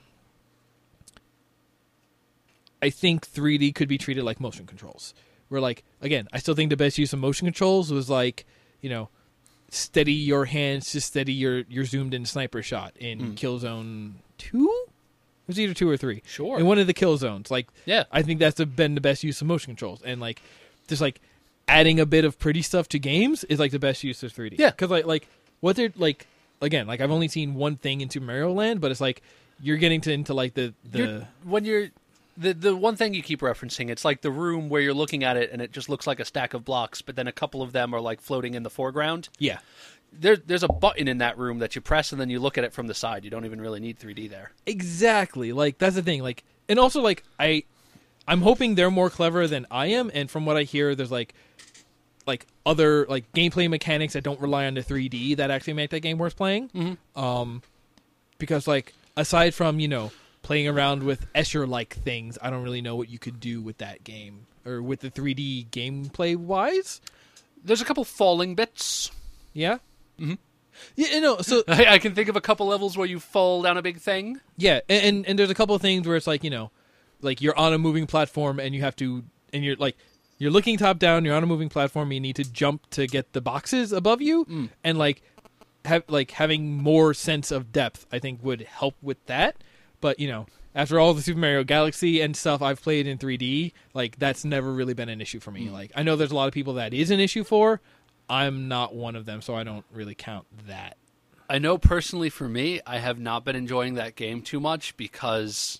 I think three D could be treated like motion controls. Where, like, again, I still think the best use of motion controls was like, you know, steady your hands to steady your your zoomed in sniper shot in Mm. Killzone two? It was either two or three. Sure. In one of the kill zones. Like, Yeah. I think that's the, been the best use of motion controls. And like just like adding a bit of pretty stuff to games is like the best use of three D. Yeah. Because like like what they're like again, like I've only seen one thing in Super Mario Land, but it's like you're getting to into like the the You're, when you're the the one thing you keep referencing, it's like the room where you're looking at it and it just looks like a stack of blocks, but then a couple of them are like floating in the foreground. yeah. There, there's a button in that room that you press and then you look at it from the side. You don't even really need three D there. Exactly. Like that's the thing. Like, and also like I I'm hoping they're more clever than I am, and from what I hear there's like like other like gameplay mechanics that don't rely on the three D that actually make that game worth playing. Mm-hmm. Um because like aside from, you know, playing around with Escher like things, I don't really know what you could do with that game or with the three D gameplay wise. There's a couple falling bits. Yeah? Mhm. Yeah, you know, so I, I can think of a couple levels where you fall down a big thing. yeah, and, and and there's a couple of things where it's like, you know, like you're on a moving platform and you have to, and you're like, you're looking top down, you're on a moving platform, and you need to jump to get the boxes above you, Mm. and like, have like having more sense of depth, I think would help with that. But you know, after all the Super Mario Galaxy and stuff I've played in three D, like that's never really been an issue for me. Mm. Like I know there's a lot of people that is an issue for. I'm not one of them, so I don't really count that. I know personally for me, I have not been enjoying that game too much because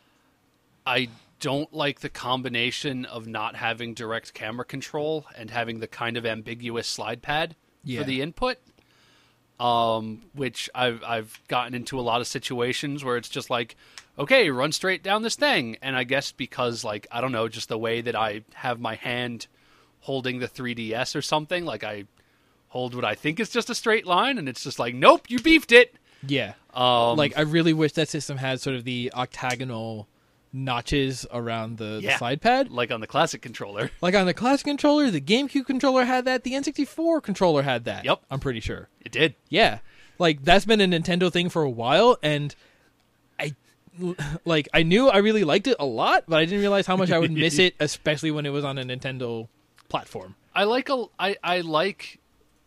I don't like the combination of not having direct camera control and having the kind of ambiguous slide pad Yeah. for the input. Um, which I've I've gotten into a lot of situations where it's just like, okay, run straight down this thing, and I guess because like I don't know, just the way that I have my hand holding the three D S or something, like I hold what I think is just a straight line, and it's just like, nope, you beefed it. Yeah. Um, Like, I really wish that system had sort of the octagonal notches around the, the Yeah. slide pad. like on the classic controller. Like on the classic controller, the GameCube controller had that, the N sixty-four controller had that. Yep. I'm pretty sure. It did. Yeah. Like, that's been a Nintendo thing for a while, and I, like, I knew I really liked it a lot, but I didn't realize how much I would miss it, especially when it was on a Nintendo platform. I like a I, I like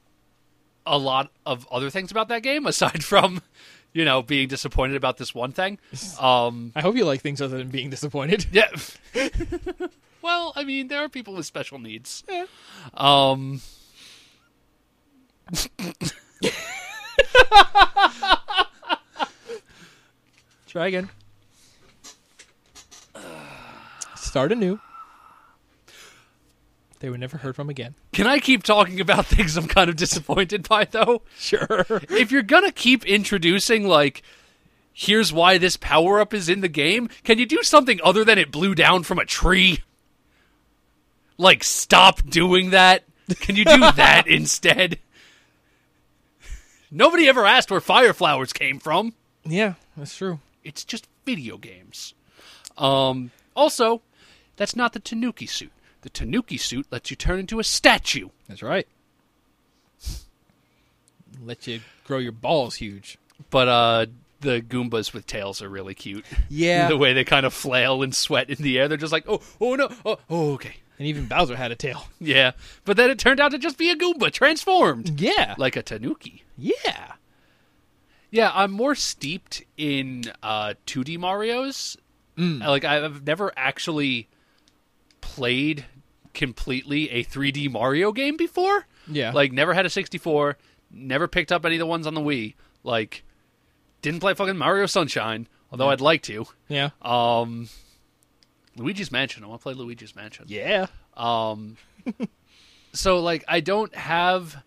a lot of other things about that game aside from, you know, being disappointed about this one thing. Um, I hope you like things other than being disappointed. yeah. Well, I mean, there are people with special needs. Yeah. Um. Try again. Start anew. They were never heard from again. Can I keep talking about things I'm kind of disappointed by, though? Sure. If you're gonna keep introducing, like, here's why this power-up is in the game, can you do something other than it blew down from a tree? Like, stop doing that? Can you do that instead? Nobody ever asked where fire flowers came from. Yeah, that's true. It's just video games. Um, also, that's not the Tanuki suit. The Tanuki suit lets you turn into a statue. That's right. let you grow your balls huge. But uh, the Goombas with tails are really cute. Yeah. The way they kind of flail and sweat in the air. They're just like, oh, oh no, oh, oh, okay. And even Bowser had a tail. Yeah. But then it turned out to just be a Goomba transformed. Yeah. Like a Tanuki. Yeah. Yeah, I'm more steeped in uh, two D Marios. Mm. Like, I've never actually played completely a three D Mario game before. Yeah. Like, never had a sixty-four, never picked up any of the ones on the Wii. Like, didn't play fucking Mario Sunshine, although Yeah. I'd like to. Yeah. Um, Luigi's Mansion. I want to play Luigi's Mansion. Yeah. Um, so, like, I don't have...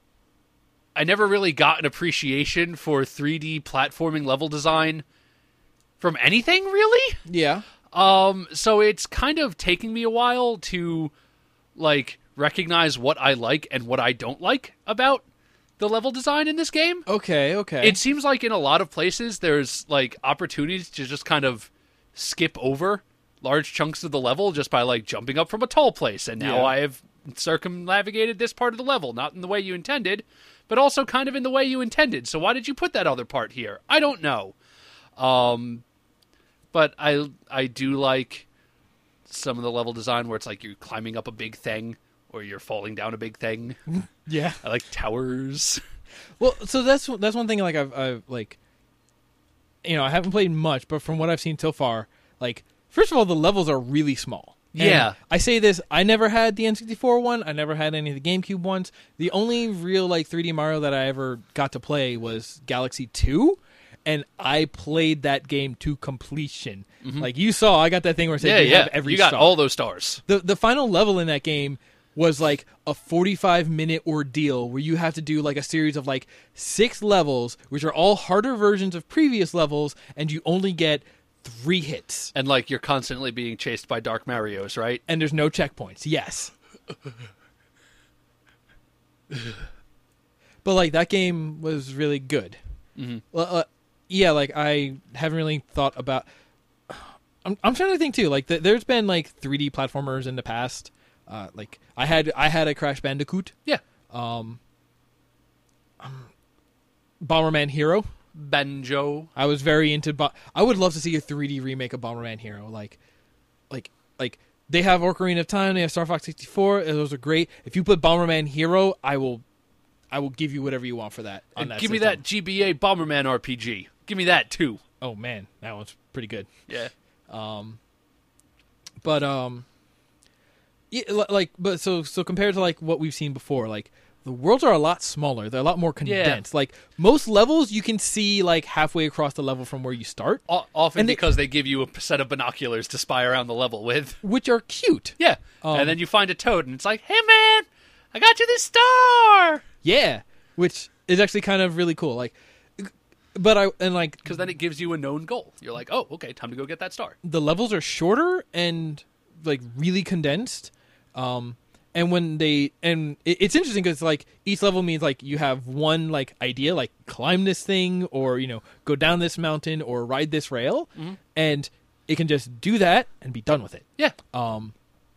I never really got an appreciation for three D platforming level design from anything, really. Yeah. Um, so it's kind of taking me a while to, like, recognize what I like and what I don't like about the level design in this game. Okay, okay. It seems like in a lot of places there's, like, opportunities to just kind of skip over large chunks of the level just by, like, jumping up from a tall place. And now Yeah. I have circumnavigated this part of the level, not in the way you intended, but also kind of in the way you intended. So why did you put that other part here? I don't know. Um, but I I do like some of the level design where it's like you're climbing up a big thing or you're falling down a big thing. yeah. I like towers. Well, so that's that's one thing. Like I've, I've like, you know, I haven't played much, but from what I've seen so far, like, first of all, the levels are really small. And Yeah. I say this, I never had the N sixty-four one. I never had any of the GameCube ones. The only real, like, three D Mario that I ever got to play was Galaxy two, and I played that game to completion. Mm-hmm. Like, you saw, I got that thing where it said Yeah, you yeah. have every you got star. all those stars. The the final level in that game was like a forty-five minute ordeal where you have to do like a series of like six levels, which are all harder versions of previous levels, and you only get three hits. And, like, you're constantly being chased by Dark Marios, right? And there's no checkpoints. Yes. But, like, that game was really good. Mm-hmm. Well, uh, yeah, like, I haven't really thought about... I'm, I'm trying to think, too. Like, th- there's been, like, three D platformers in the past. Uh, like, I had I had a Crash Bandicoot. Yeah. Um, um, Bomberman Hero. Banjo. I was very into... Bo- I would love to see a three D remake of Bomberman Hero. Like, like, like they have Ocarina of Time. They have Star Fox sixty-four. And those are great. If you put Bomberman Hero, I will, I will give you whatever you want for that. On And that give me system. that G B A Bomberman R P G. Give me that, too. Oh man, that one's pretty good. Yeah. Um, but um, yeah, li- like, but so so compared to like what we've seen before, like. The worlds are a lot smaller. They're a lot more condensed. Yeah. Like, most levels you can see, like, halfway across the level from where you start. O- often And they- because they give you a set of binoculars to spy around the level with. Which are cute. Yeah. Um, and then you find a toad, and it's like, hey, man, I got you this star! Yeah. Which is actually kind of really cool. Like, but I, and like, Because then it gives you a known goal. You're like, oh, okay, time to go get that star. the levels are shorter and, like, really condensed. Um, And when they, and it, it's interesting because like each level means like you have one like idea, like climb this thing or, you know, go down this mountain or ride this rail, Mm-hmm. and it can just do that and be done with it. Yeah. Um,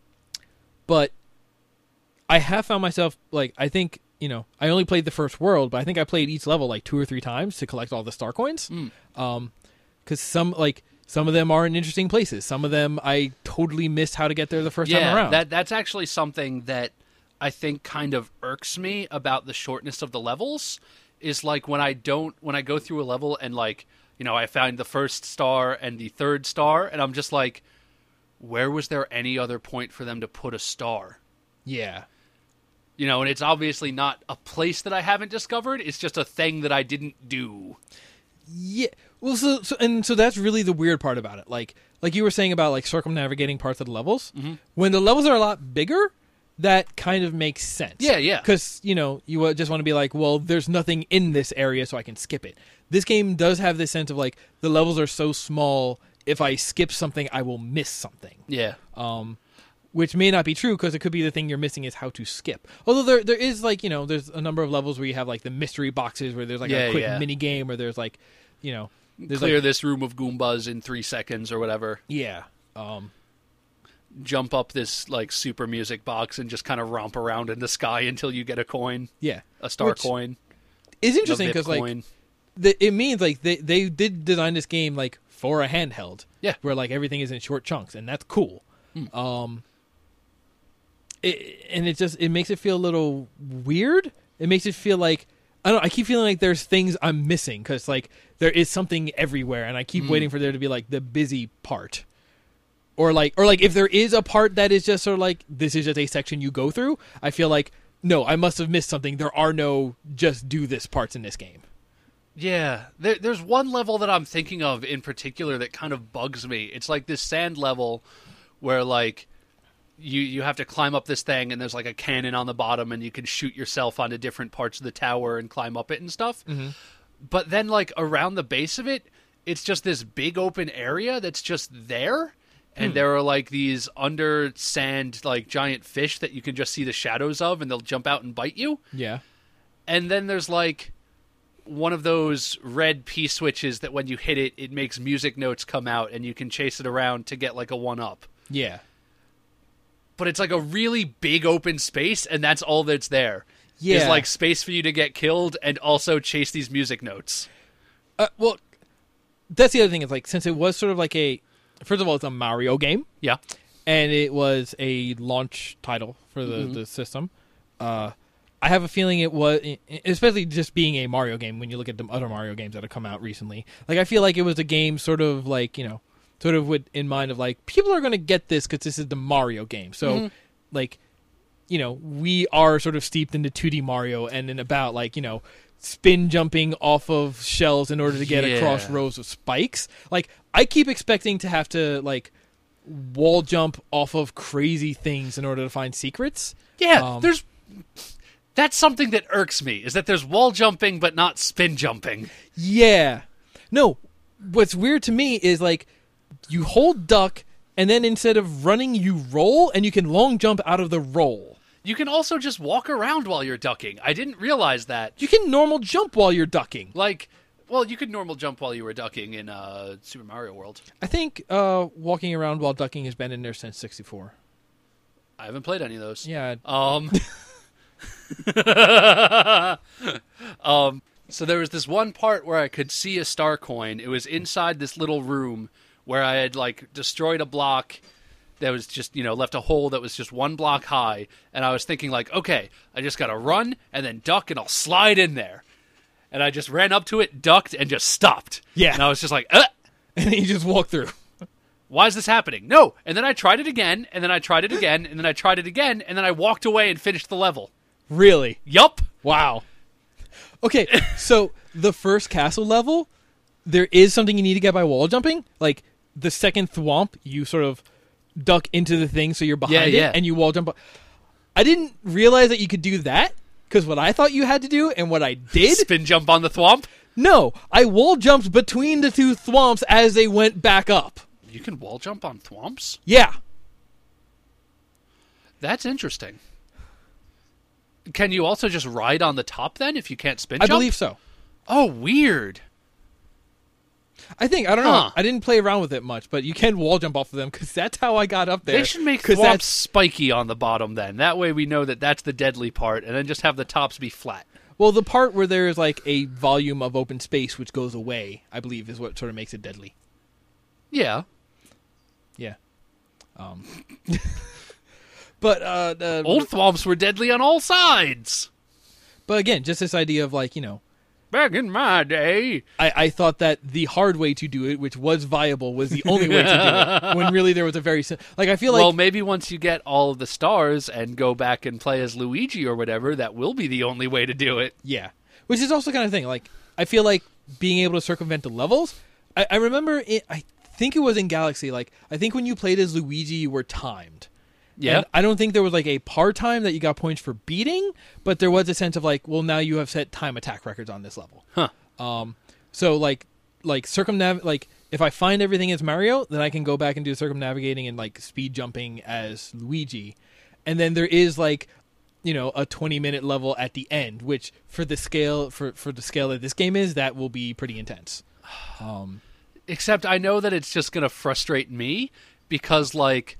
but I have found myself like, I think, you know, I only played the first world, but I think I played each level like two or three times to collect all the star coins. Mm. Um, cause some like, some of them are in interesting places. Some of them I totally missed how to get there the first yeah, time around. that that's actually something that I think kind of irks me about the shortness of the levels is like when I don't when I go through a level and like, you know, I find the first star and the third star and I'm just like, where was there any other point for them to put a star? Yeah. You know, and it's obviously not a place that I haven't discovered, it's just a thing that I didn't do. Yeah. Well, so, so and so that's really the weird part about it. Like like you were saying about like circumnavigating parts of the levels. Mm-hmm. When the levels are a lot bigger, that kind of makes sense. Yeah, yeah. Because, you know, you uh, just want to be like, well, there's nothing in this area, so I can skip it. This game does have this sense of like the levels are so small. If I skip something, I will miss something. Yeah. Um, which may not be true because it could be the thing you're missing is how to skip. Although there there is like, you know, there's a number of levels where you have like the mystery boxes where there's like Yeah, a quick yeah. mini game where there's like, you know, there's Clear like, this room of Goombas in three seconds or whatever. yeah. Um, Jump up this like super music box and just kind of romp around in the sky until you get a coin, yeah. a star Which- coin. it's interesting The Vip because like coin. the, it means like they they did design this game like for a handheld. Yeah. Where like everything is in short chunks, and that's cool. Hmm. Um. It, and it just it makes it feel a little weird. It makes it feel like I don't know, I keep feeling like there's things I'm missing because like there is something everywhere, and I keep Mm. waiting for there to be like the busy part, or like or like if there is a part that is just sort of like this is just a section you go through. I feel like no, I must have missed something. There are no just do this parts in this game. Yeah, there, there's one level that I'm thinking of in particular that kind of bugs me. It's like this sand level where like you you have to climb up this thing, and there's like a cannon on the bottom, and you can shoot yourself onto different parts of the tower and climb up it and stuff. Mm-hmm. But then like around the base of it, it's just this big open area that's just there. And Hmm. there are like these under sand like giant fish that you can just see the shadows of, and they'll jump out and bite you. Yeah. And then there's like one of those red P switches that when you hit it, it makes music notes come out, and you can chase it around to get like a one up. Yeah. But it's like a really big open space, and that's all that's there. Yeah. Is like space for you to get killed and also chase these music notes. Uh, well, that's the other thing. Is like since it was sort of like a first of all, it's a Mario game. Yeah. And it was a launch title for the, Mhm. the system. Uh, I have a feeling it was, especially just being a Mario game, when you look at the other Mario games that have come out recently. Like, I feel like it was a game sort of like, you know, sort of with in mind of like, people are going to get this because this is the Mario game. So, Mhm. like, you know, we are sort of steeped into two D Mario and in about, like, you know, spin jumping off of shells in order to get Yeah. across rows of spikes. Like, I keep expecting to have to, like, wall jump off of crazy things in order to find secrets. Yeah, Um, there's... That's something that irks me, is that there's wall jumping but not spin jumping. Yeah. No, what's weird to me is, like, you hold duck, and then instead of running, you roll, and you can long jump out of the roll. You can also just walk around while you're ducking. I didn't realize that. You can normal jump while you're ducking. Like, well, you could normal jump while you were ducking in uh, Super Mario World. I think uh, walking around while ducking has been in there since sixty-four. I haven't played any of those. Yeah. Um, um, so there was this one part where I could see a star coin. It was inside this little room where I had, like, destroyed a block that was just, you know, left a hole that was just one block high. And I was thinking, like, okay, I just got to run and then duck and I'll slide in there. And I just ran up to it, ducked, and just stopped. Yeah. And I was just like, uh, And then you just walk through. why is this happening? No. And then I tried it again, and then I tried it again, and then I tried it again, and then I walked away and finished the level. Really? Yup. Wow. Okay, so the first castle level, there is something you need to get by wall jumping. Like, the second thwomp, you sort of duck into the thing so you're behind Yeah, yeah. it, and you wall jump. I didn't realize that you could do that, because what I thought you had to do, and what I did, Spin jump on the thwomp. no, I wall jumped between the two thwomps as they went back up. You can wall jump on thwomps? Yeah. That's interesting. Can you also just ride on the top then if you can't spin I jump? believe so. Oh, weird. I think, I don't know. Huh. I didn't play around with it much, but you can wall jump off of them, because that's how I got up there. They should make 'Cause thwomps that's- spiky on the bottom then. That way we know that that's the deadly part, and then just have the tops be flat. Well, the part where there is like a volume of open space which goes away, I believe, is what sort of makes it deadly. Yeah. Yeah. Um. but uh, uh, Old thwomps were deadly on all sides. but again, just this idea of like, you know, Back in my day. I, I thought that the hard way to do it, which was viable, was the only way to do it. When really there was a very sim- like I feel like Well, maybe once you get all of the stars and go back and play as Luigi or whatever, that will be the only way to do it. yeah, which is also kind of thing. Like I feel like being able to circumvent the levels. I, I remember it. I think it was in Galaxy. Like I think when you played as Luigi, you were timed. Yeah. And I don't think there was like a par time that you got points for beating, but there was a sense of like, well, now you have set time attack records on this level. Huh. Um, so like, like circumnav, like if I find everything as Mario, then I can go back and do circumnavigating and like speed jumping as Luigi. And then there is like, you know, a twenty minute level at the end, which for the scale, for, for the scale that this game is, that will be pretty intense. Um, Except I know that it's just going to frustrate me because, like,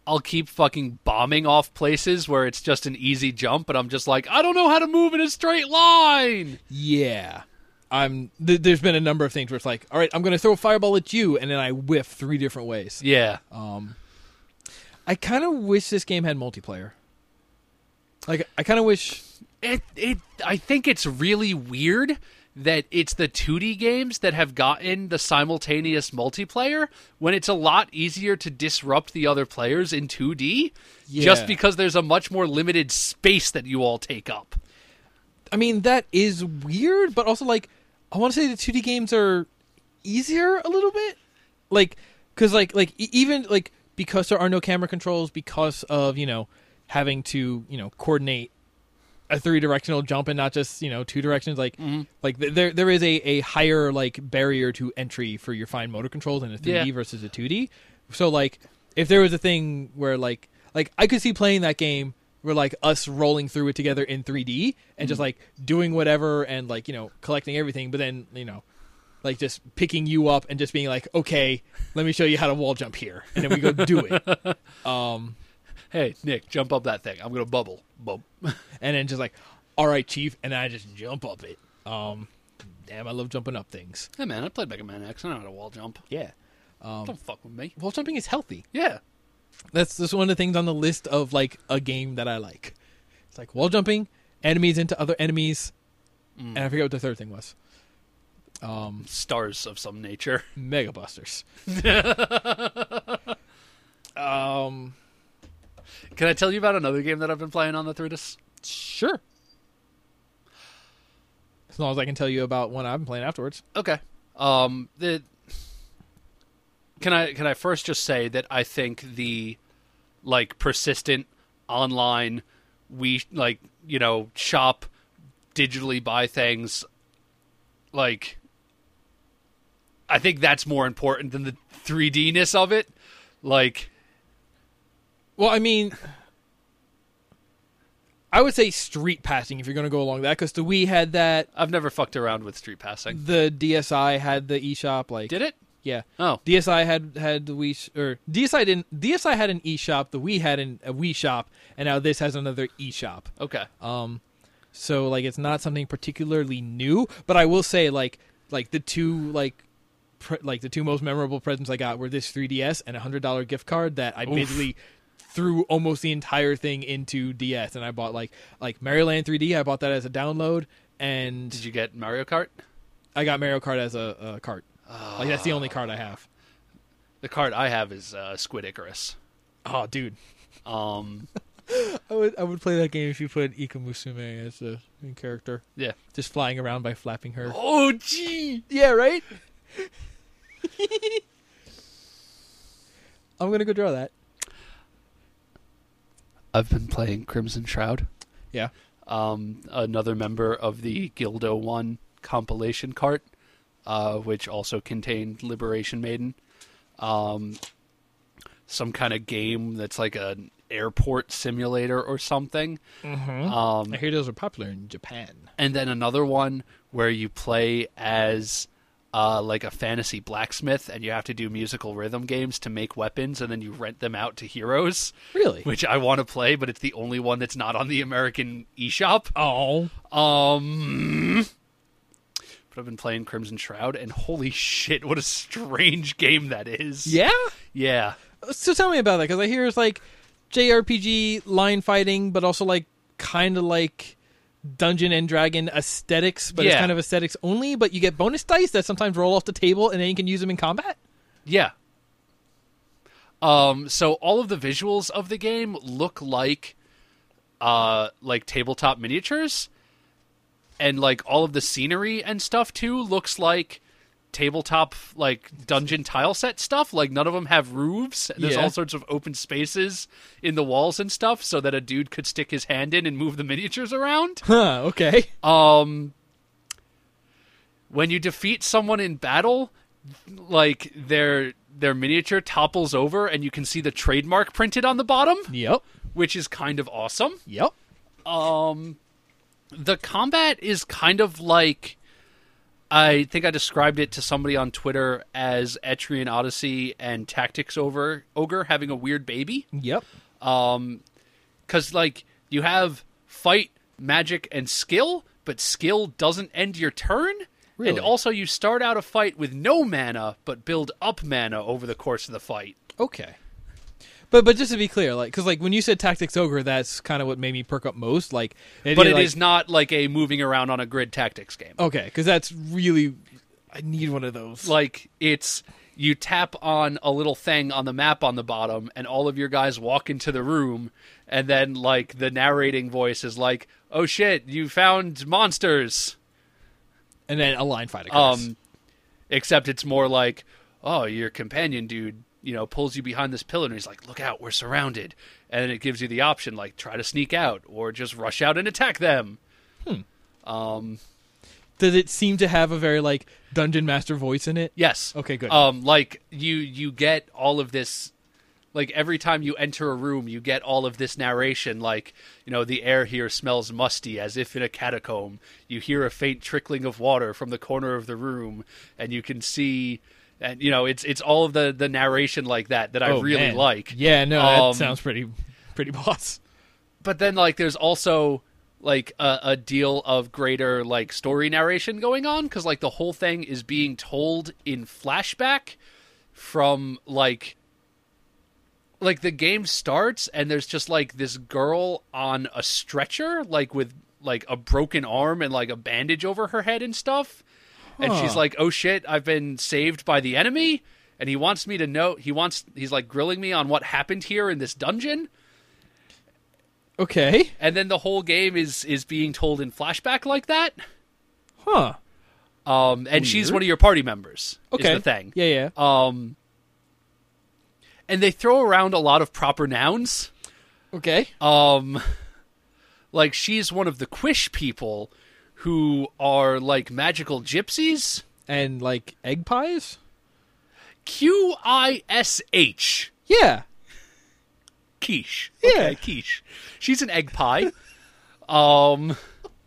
I'll keep fucking bombing off places where it's just an easy jump, and I'm just like, I don't know how to move in a straight line. Yeah. I'm. Th- there's been a number of things where it's like, all right, I'm going to throw a fireball at you, and then I whiff three different ways. Yeah. Um, I kind of wish this game had multiplayer. Like, I kind of wish... It, it, I think it's really weird that it's the two D games that have gotten the simultaneous multiplayer when it's a lot easier to disrupt the other players in two D Yeah. just because there's a much more limited space that you all take up. I mean, that is weird, but also, like, I want to say the two D games are easier a little bit. Like, because, like, like e- even, like, because there are no camera controls, because of, you know, having to, you know, coordinate a three-directional jump and not just, you know, two directions, like, Mm-hmm. like th- there there is a, a higher, like, barrier to entry for your fine motor controls in a three D Yeah. versus a two D. So, like, if there was a thing where, like, like, I could see playing that game where, like, us rolling through it together in three D and just, like, doing whatever and, like, you know, collecting everything, but then, you know, like, just picking you up and just being like, okay, let me show you how to wall jump here. And then we go do it. Um, Hey, Nick, jump up that thing. I'm going to bubble. Bub. and then just like, all right, Chief. And I just jump up it. Um, damn, I love jumping up things. Hey, man, I played Mega Man X. I know how to wall jump. Yeah. Um, Don't fuck with me. wall jumping is healthy. Yeah. That's just one of the things on the list of, like, a game that I like. It's like wall jumping, enemies into other enemies, Mm. and I forget what the third thing was. Um, Stars of some nature. Mega Busters. um, Can I tell you about another game that I've been playing on the three D S? sure. As long as I can tell you about one I've been playing afterwards. Okay. Um, the can I can I first just say that I think the like persistent online we like you know shop digitally buy things like I think that's more important than the three D-ness of it. Like, Well, I mean, I would say street passing if you're going to go along that, because the Wii had that, I've never fucked around with street passing. the D S I had the eShop, like, Did it? yeah. Oh, D S I had had the Wii, sh- or D S I didn't. D S I had an eShop. The Wii had an, a Wii shop, and now this has another eShop. okay. Um, so like it's not something particularly new, but I will say like like the two like pre- like the two most memorable presents I got were this three D S and a hundred dollar gift card that I Oof. basically threw almost the entire thing into D S, and I bought like like Mario Land three D. I bought that as a download, and Did you get Mario Kart? I got Mario Kart as a, a cart. Like that's the only card I have. The card I have is uh, Squid Icarus. Oh, dude. Um, I would I would play that game if you put Ika Musume as the main character, yeah. just flying around by flapping her. Oh, gee. Yeah, right. I'm gonna go draw that. I've been playing Crimson Shroud. Yeah. Um, another member of the Gildo One compilation cart, uh, which also contained Liberation Maiden. Um, some kind of game that's like an airport simulator or something. Mm-hmm. Um, I hear those are popular in Japan. and then another one where you play as uh, like a fantasy blacksmith, and you have to do musical rhythm games to make weapons, and then you rent them out to heroes, Really? which I want to play, but it's the only one that's not on the American eShop. Oh. Um, but I've been playing Crimson Shroud, and holy shit, what a strange game that is. Yeah. Yeah. So tell me about that, because I hear it's like J R P G line fighting, but also like kind of like Dungeon and Dragon aesthetics, but it's Yeah. kind of aesthetics only. But you get bonus dice that sometimes roll off the table, and then you can use them in combat. Yeah. Um, so all of the visuals of the game look like uh like tabletop miniatures, and like all of the scenery and stuff too looks like tabletop like dungeon tile set stuff. Like none of them have roofs. There's Yeah. all sorts of open spaces in the walls and stuff so that a dude could stick his hand in and move the miniatures around. Huh. Okay. Um, when you defeat someone in battle, like their their miniature topples over, and you can see the trademark printed on the bottom, Yep. which is kind of awesome. Yep. Um, the combat is kind of like I think I described it to somebody on Twitter as Etrian Odyssey and Tactics Over Ogre having a weird baby. Yep. Um, because like you have fight, magic, and skill, but skill doesn't end your turn. Really? And also, you start out a fight with no mana, but build up mana over the course of the fight. Okay. But but just to be clear, like, because like when you said Tactics Ogre, that's kind of what made me perk up most. Like, But it like, is not like a moving around on a grid tactics game. okay, because that's really I need one of those. Like, it's you tap on a little thing on the map on the bottom, and all of your guys walk into the room, and then like the narrating voice is like, "Oh shit, you found monsters." And then a line fight occurs. Um, except it's more like, "Oh, your companion dude, you know, pulls you behind this pillar, and he's like, look out, we're surrounded." And then it gives you the option, like, try to sneak out, or just rush out and attack them. Hmm. Um, Does it seem to have a very, like, Dungeon Master voice in it? yes. Okay, good. Um, like, you, you get all of this, like, every time you enter a room, you get all of this narration, like, you know, the air here smells musty, as if in a catacomb. You hear a faint trickling of water from the corner of the room, and you can see... And, you know, it's it's all of the, the narration like that that I Oh, really man. like. Yeah, no, Um, that sounds pretty pretty boss. But then, like, there's also, like, a, a deal of greater, like, story narration going on. Because, like, the whole thing is being told in flashback from, like... Like, the game starts, and there's just, like, this girl on a stretcher, like, with, like, a broken arm and, like, a bandage over her head and stuff. And she's Huh. like, "Oh shit, I've been saved by the enemy," and he wants me to know. He wants. He's like grilling me on what happened here in this dungeon. Okay. And then the whole game is is being told in flashback like that. Huh. Um, and she's Weird. one of your party members. Okay. Is the thing. Yeah, yeah. Um, and they throw around a lot of proper nouns. Okay. Um, like she's one of the Quish people, who are like magical gypsies. And, like, egg pies? Q I S H. Yeah. Quiche. Yeah. Okay, quiche. She's an egg pie. um,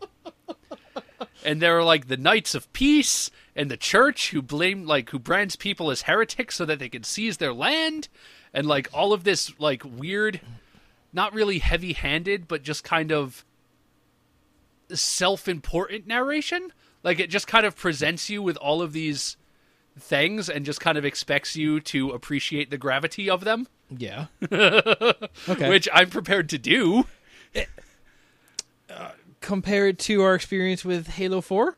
and there are like the Knights of Peace and the Church who blame like who brands people as heretics so that they can seize their land, and like all of this like weird, not really heavy-handed, but just kind of self-important narration. Like it just kind of presents you with all of these things and just kind of expects you to appreciate the gravity of them. Yeah. Okay. Which I'm prepared to do. Compare it to our experience with Halo four?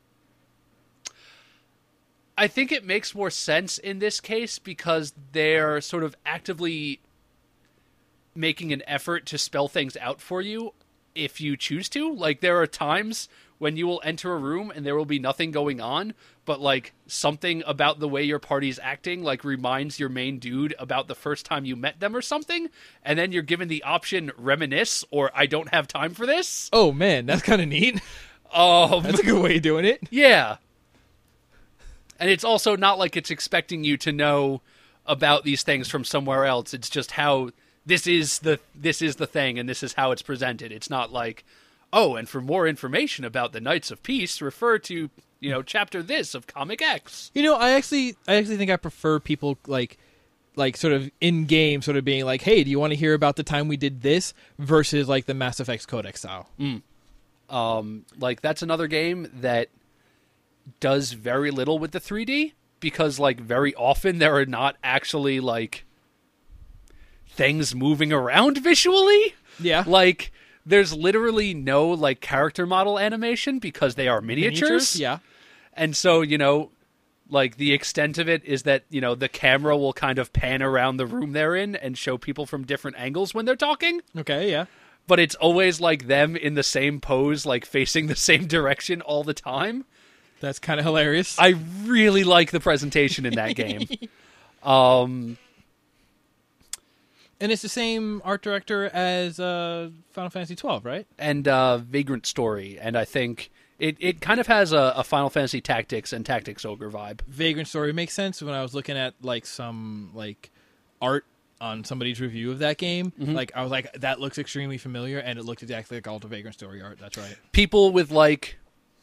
I think it makes more sense in this case because they're sort of actively making an effort to spell things out for you if you choose to. Like, there are times when you will enter a room and there will be nothing going on, but, like, something about the way your party's acting, like, reminds your main dude about the first time you met them or something, and then you're given the option reminisce or I don't have time for this. Oh, man, that's kind of neat. Um, That's a good way of doing it. yeah. And it's also not like it's expecting you to know about these things from somewhere else. It's just how this is the this is the thing and this is how it's presented. It's not like, oh, and for more information about the Knights of Peace, refer to, you know, chapter this of Comic X. You know, I actually I actually think I prefer people like like sort of in game sort of being like, "Hey, do you want to hear about the time we did this?" versus like the Mass Effect Codex style. Um, like that's another game that does very little with the three D because like very often there are not actually like things moving around visually. Yeah. Like there's literally no like character model animation because they are miniatures. Yeah. And so, you know, like the extent of it is that, you know, the camera will kind of pan around the room they're in and show people from different angles when they're talking. Okay, yeah. But it's always like them in the same pose, like facing the same direction all the time. That's kind of hilarious. I really like the presentation in that game. Um, and it's the same art director as uh, Final Fantasy twelve, right? and uh, Vagrant Story. And I think it, it kind of has a, a Final Fantasy Tactics and Tactics Ogre vibe. Vagrant Story makes sense when I was looking at like some like art on somebody's review of that game. Like I was like, that looks extremely familiar, and it looked exactly like all the Vagrant Story art. That's right. People with like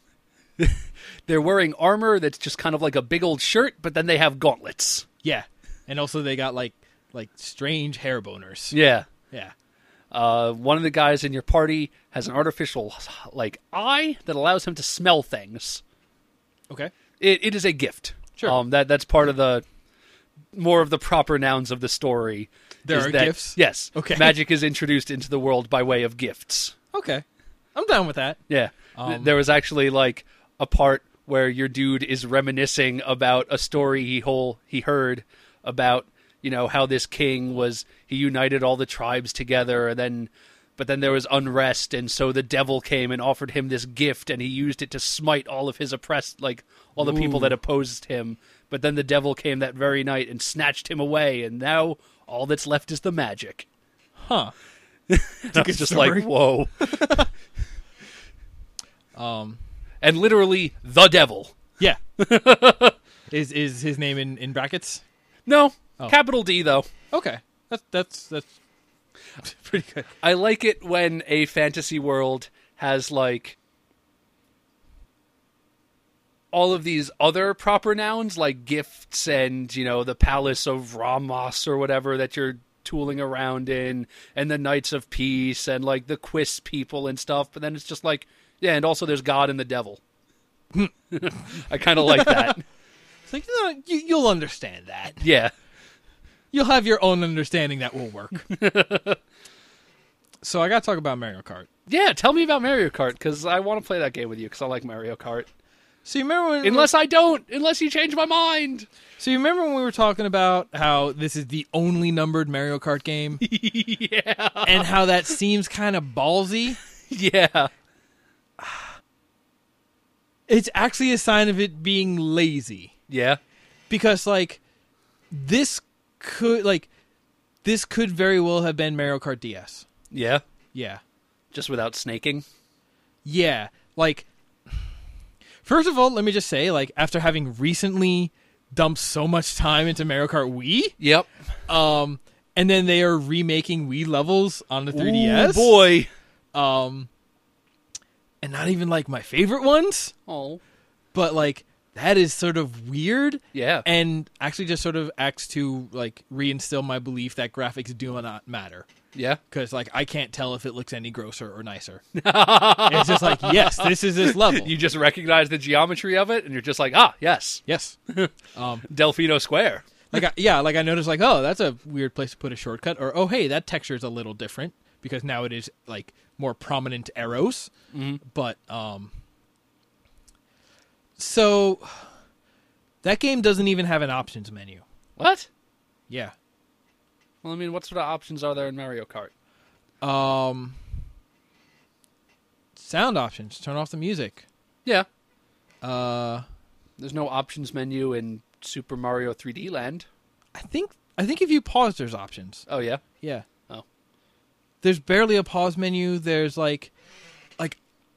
They're wearing armor that's just kind of like a big old shirt, but then they have gauntlets. Yeah, and also they got like like strange hair boners. Yeah. Yeah. Uh, one of the guys in your party has an artificial like eye that allows him to smell things. Okay. It it is a gift. Sure. Um, that that's part of the more of the proper nouns of the story. There is are that- gifts? Yes. Okay. Magic is introduced into the world by way of gifts. Okay. I'm down with that. Yeah. Th- Um, there was actually like a part where your dude is reminiscing about a story he whole he heard about, you know, how this king was he united all the tribes together and then but then there was unrest and so the devil came and offered him this gift and he used it to smite all of his oppressed like all the people Ooh. that opposed him. But then the devil came that very night and snatched him away and now all that's left is the magic. Huh. I was just story. like, whoa. Um. And literally the devil. Yeah. is is his name in, in brackets? No, Oh. capital D though. Okay. That's that's that's pretty good. I like it when a fantasy world has like all of these other proper nouns like gifts and, you know, the palace of Ramos or whatever that you're tooling around in and the Knights of Peace and like the Quiz people and stuff. But then it's just like, yeah, and also there's God and the devil. I kind of like that. It's like no, you, you'll understand that. Yeah. You'll have your own understanding that will work. So I got to talk about Mario Kart. Yeah, tell me about Mario Kart because I want to play that game with you because I like Mario Kart. So you remember when Unless I don't, unless you change my mind. So you remember when we were talking about how this is the only numbered Mario Kart game Yeah. and how that seems kind of ballsy? Yeah. It's actually a sign of it being lazy. Yeah. Because like this could like this could very well have been Mario Kart D S. Yeah. Yeah. Just without snaking. Yeah. Like first of all, let me just say, like, after having recently dumped so much time into Mario Kart Wii, Yep. um, and then they are remaking Wii levels on the three D S. Ooh, boy. Um, and not even like my favorite ones, Oh. but like that is sort of weird. Yeah. And actually just sort of acts to like reinstill my belief that graphics do not matter. Yeah. Because like I can't tell if it looks any grosser or nicer. It's just like, yes, this is this level. You just recognize the geometry of it, and you're just like, ah, yes. Yes. Um, Delfino Square. like I, yeah, like I noticed like, oh, that's a weird place to put a shortcut, or oh, hey, that texture is a little different because now it is like more prominent arrows. Mm-hmm. But um, so that game doesn't even have an options menu. What? Yeah. Well, I mean, what sort of options are there in Mario Kart? Um, sound options. Turn off the music. Yeah. Uh, There's no options menu in Super Mario three D Land. I think I think if you pause, there's options. Oh, yeah? Yeah. Oh. There's barely a pause menu. There's like, like,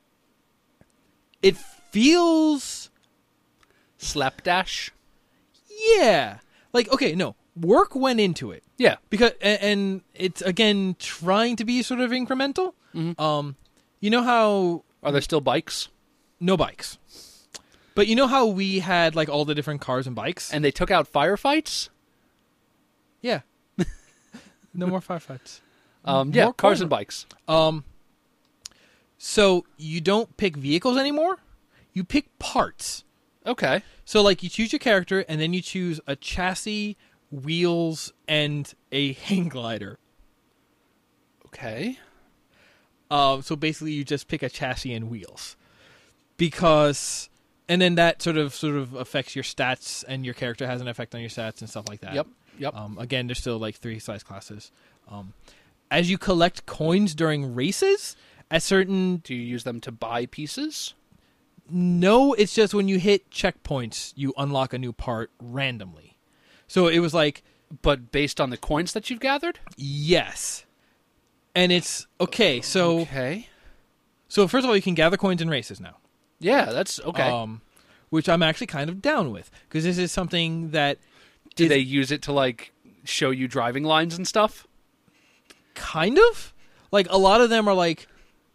it feels, Slapdash? yeah. Like, okay, no. Work went into it. Yeah. Because, and, and it's, again, trying to be sort of incremental. Mhm. Um, you know how, Are there still bikes? no bikes. But you know how we had, like, all the different cars and bikes? And they took out firefights? Yeah. No more firefights. Um, yeah, More cars corner. and bikes. Um, so you don't pick vehicles anymore. You pick parts. Okay. So, like, you choose your character, and then you choose a chassis, wheels, and a hang glider. Okay. Um, so basically, you just pick a chassis and wheels, because, and then that sort of sort of affects your stats, and your character has an effect on your stats and stuff like that. Yep. Yep. Um, again, there's still like three size classes. Um, as you collect coins during races, at certain Do you use them to buy pieces? no, it's just when you hit checkpoints, you unlock a new part randomly. So it was like, But based on the coins that you've gathered? yes. And it's okay. So, Okay. so first of all, you can gather coins in races now. Yeah, that's okay. Um, which I'm actually kind of down with, because this is something that Do is they use it to, like, show you driving lines and stuff? kind of like a lot of them are like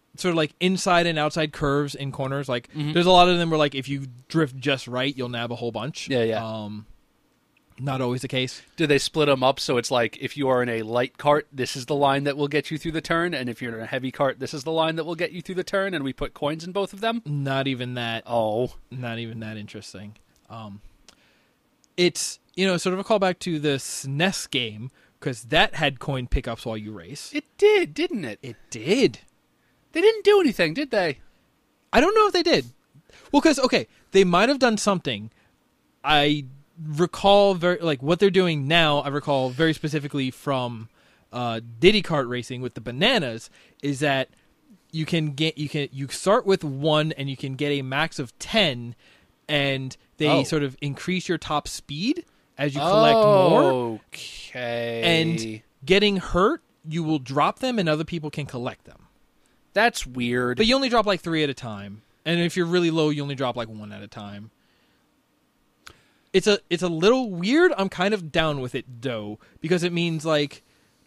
sort of like inside and outside curves in corners. Like Mhm. there's a lot of them where like if you drift just right, you'll nab a whole bunch. Yeah, yeah. Um, not always the case. Do they split them up so it's like if you are in a light cart, this is the line that will get you through the turn, and if you're in a heavy cart, this is the line that will get you through the turn, and we put coins in both of them? Not even that. Oh. Not even that interesting. Um, it's, you know, sort of a callback to the S N E S game, because that had coin pickups while you race. It did, didn't it? It did. They didn't do anything, did they? I don't know if they did. Well, because, okay, they might have done something. I recall very, like, what they're doing now, I recall very specifically from uh, Diddy Kart Racing with the bananas, is that you can get, you can, you start with one and you can get a max of ten, and they Oh. sort of increase your top speed as you collect more. Okay. And getting hurt, you will drop them and other people can collect them. That's weird. But you only drop like three at a time. And if you're really low, you only drop like one at a time. It's a it's a little weird. I'm kind of down with it though, because it means like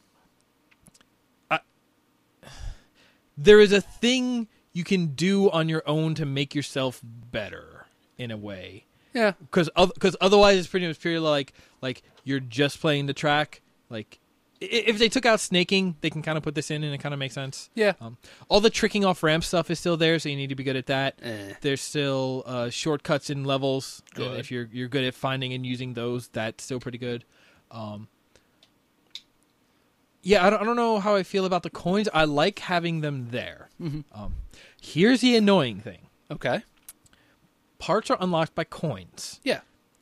I, there is a thing you can do on your own to make yourself better in a way. yeah. Because because otherwise it's pretty much purely like like you're just playing the track. Like i- if they took out snaking, they can kind of put this in and it kind of makes sense. Yeah. Um, all the tricking off ramp stuff is still there, so you need to be good at that. Eh. There's still uh, shortcuts in levels. and Good. if you're you're good at finding and using those, that's still pretty good. Um, yeah, I don't, I don't know how I feel about the coins. I like having them there. Mhm. Um, here's the annoying thing: Okay. parts are unlocked by coins. Yeah.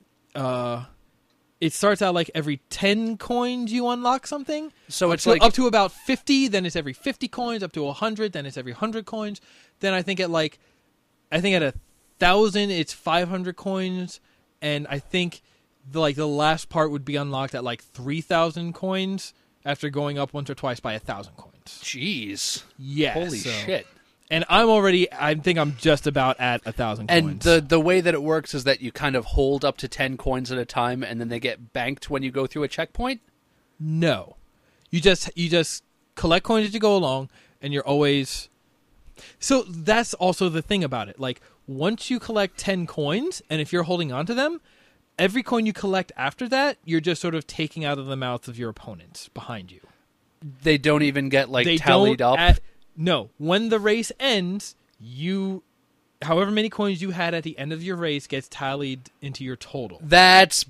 Uh, it starts out like every ten coins you unlock something. So it's So like up to about fifty, then it's every fifty coins, up to one hundred, then it's every one hundred coins. Then I think at like, I think at a one thousand, it's five hundred coins. And I think the, like the last part would be unlocked at like three thousand coins after going up once or twice by one thousand coins. jeez. Yeah. Holy so- shit. And I'm already, I think I'm just about at one thousand coins. And the the way that it works is that you kind of hold up to ten coins at a time, and then they get banked when you go through a checkpoint? No. You just you just collect coins as you go along, and you're always... So that's also the thing about it. Like, once you collect ten coins, and if you're holding on to them, every coin you collect after that, you're just sort of taking out of the mouths of your opponents behind you. They don't even get, like, they tallied don't up? At, no. When the race ends, you... However many coins you had at the end of your race gets tallied into your total. That's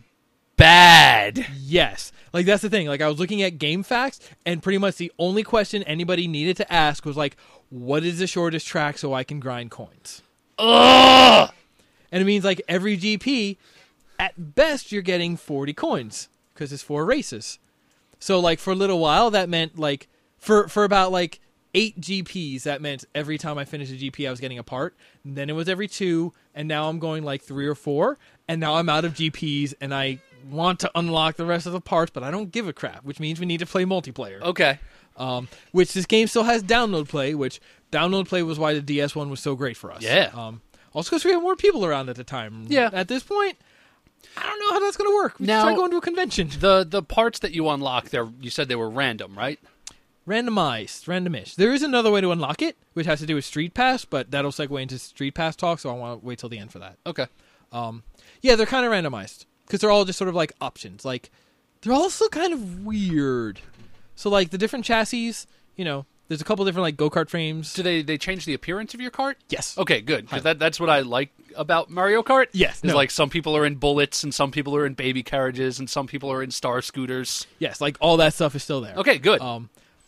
bad. Yes. Like, that's the thing. Like, I was looking at Game Facts, and pretty much the only question anybody needed to ask was, like, what is the shortest track so I can grind coins? Ugh! And it means, like, every G P, at best, you're getting forty coins, because it's four races. So, like, for a little while, that meant, like, for, for about, like, eight G Ps, that meant every time I finished a G P, I was getting a part. And then it was every two, and now I'm going, like, three or four, and now I'm out of G Ps, and I want to unlock the rest of the parts, but I don't give a crap, which means we need to play multiplayer. Okay. Um, which this game still has download play, which download play was why the D S one was so great for us. Yeah. Um, also because we had more people around at the time. Yeah. At this point, I don't know how that's going to work. We Now- should try going to a convention. The the parts that you unlock, there, you said they were random, right? Randomized, randomish. There is another way to unlock it, which has to do with Street Pass, but that'll segue into Street Pass talk, so I want to wait till the end for that. Okay. Um, yeah, they're kind of randomized because they're all just sort of like options. Like, they're also kind of weird. So, like, the different chassis, you know, there's a couple different, like, go-kart frames. Do they, they change the appearance of your cart? Yes. Okay, good. Because Hi. that, that's what I like about Mario Kart. Yes, Is no. like some people are in bullets, and some people are in baby carriages, and some people are in star scooters. Yes, like, all that stuff is still there. Okay, good. Um,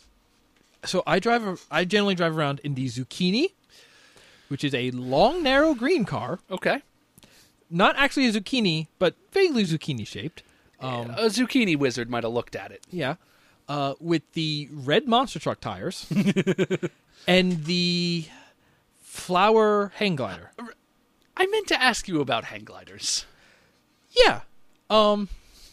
so I drive. a- I generally drive around in the Zucchini, which is a long, narrow green car. okay. Not actually a zucchini, but vaguely zucchini shaped. Um, A zucchini wizard might have looked at it. yeah, uh, with the red monster truck tires and the flower hang glider. I meant to ask you about hang gliders. Yeah. Um.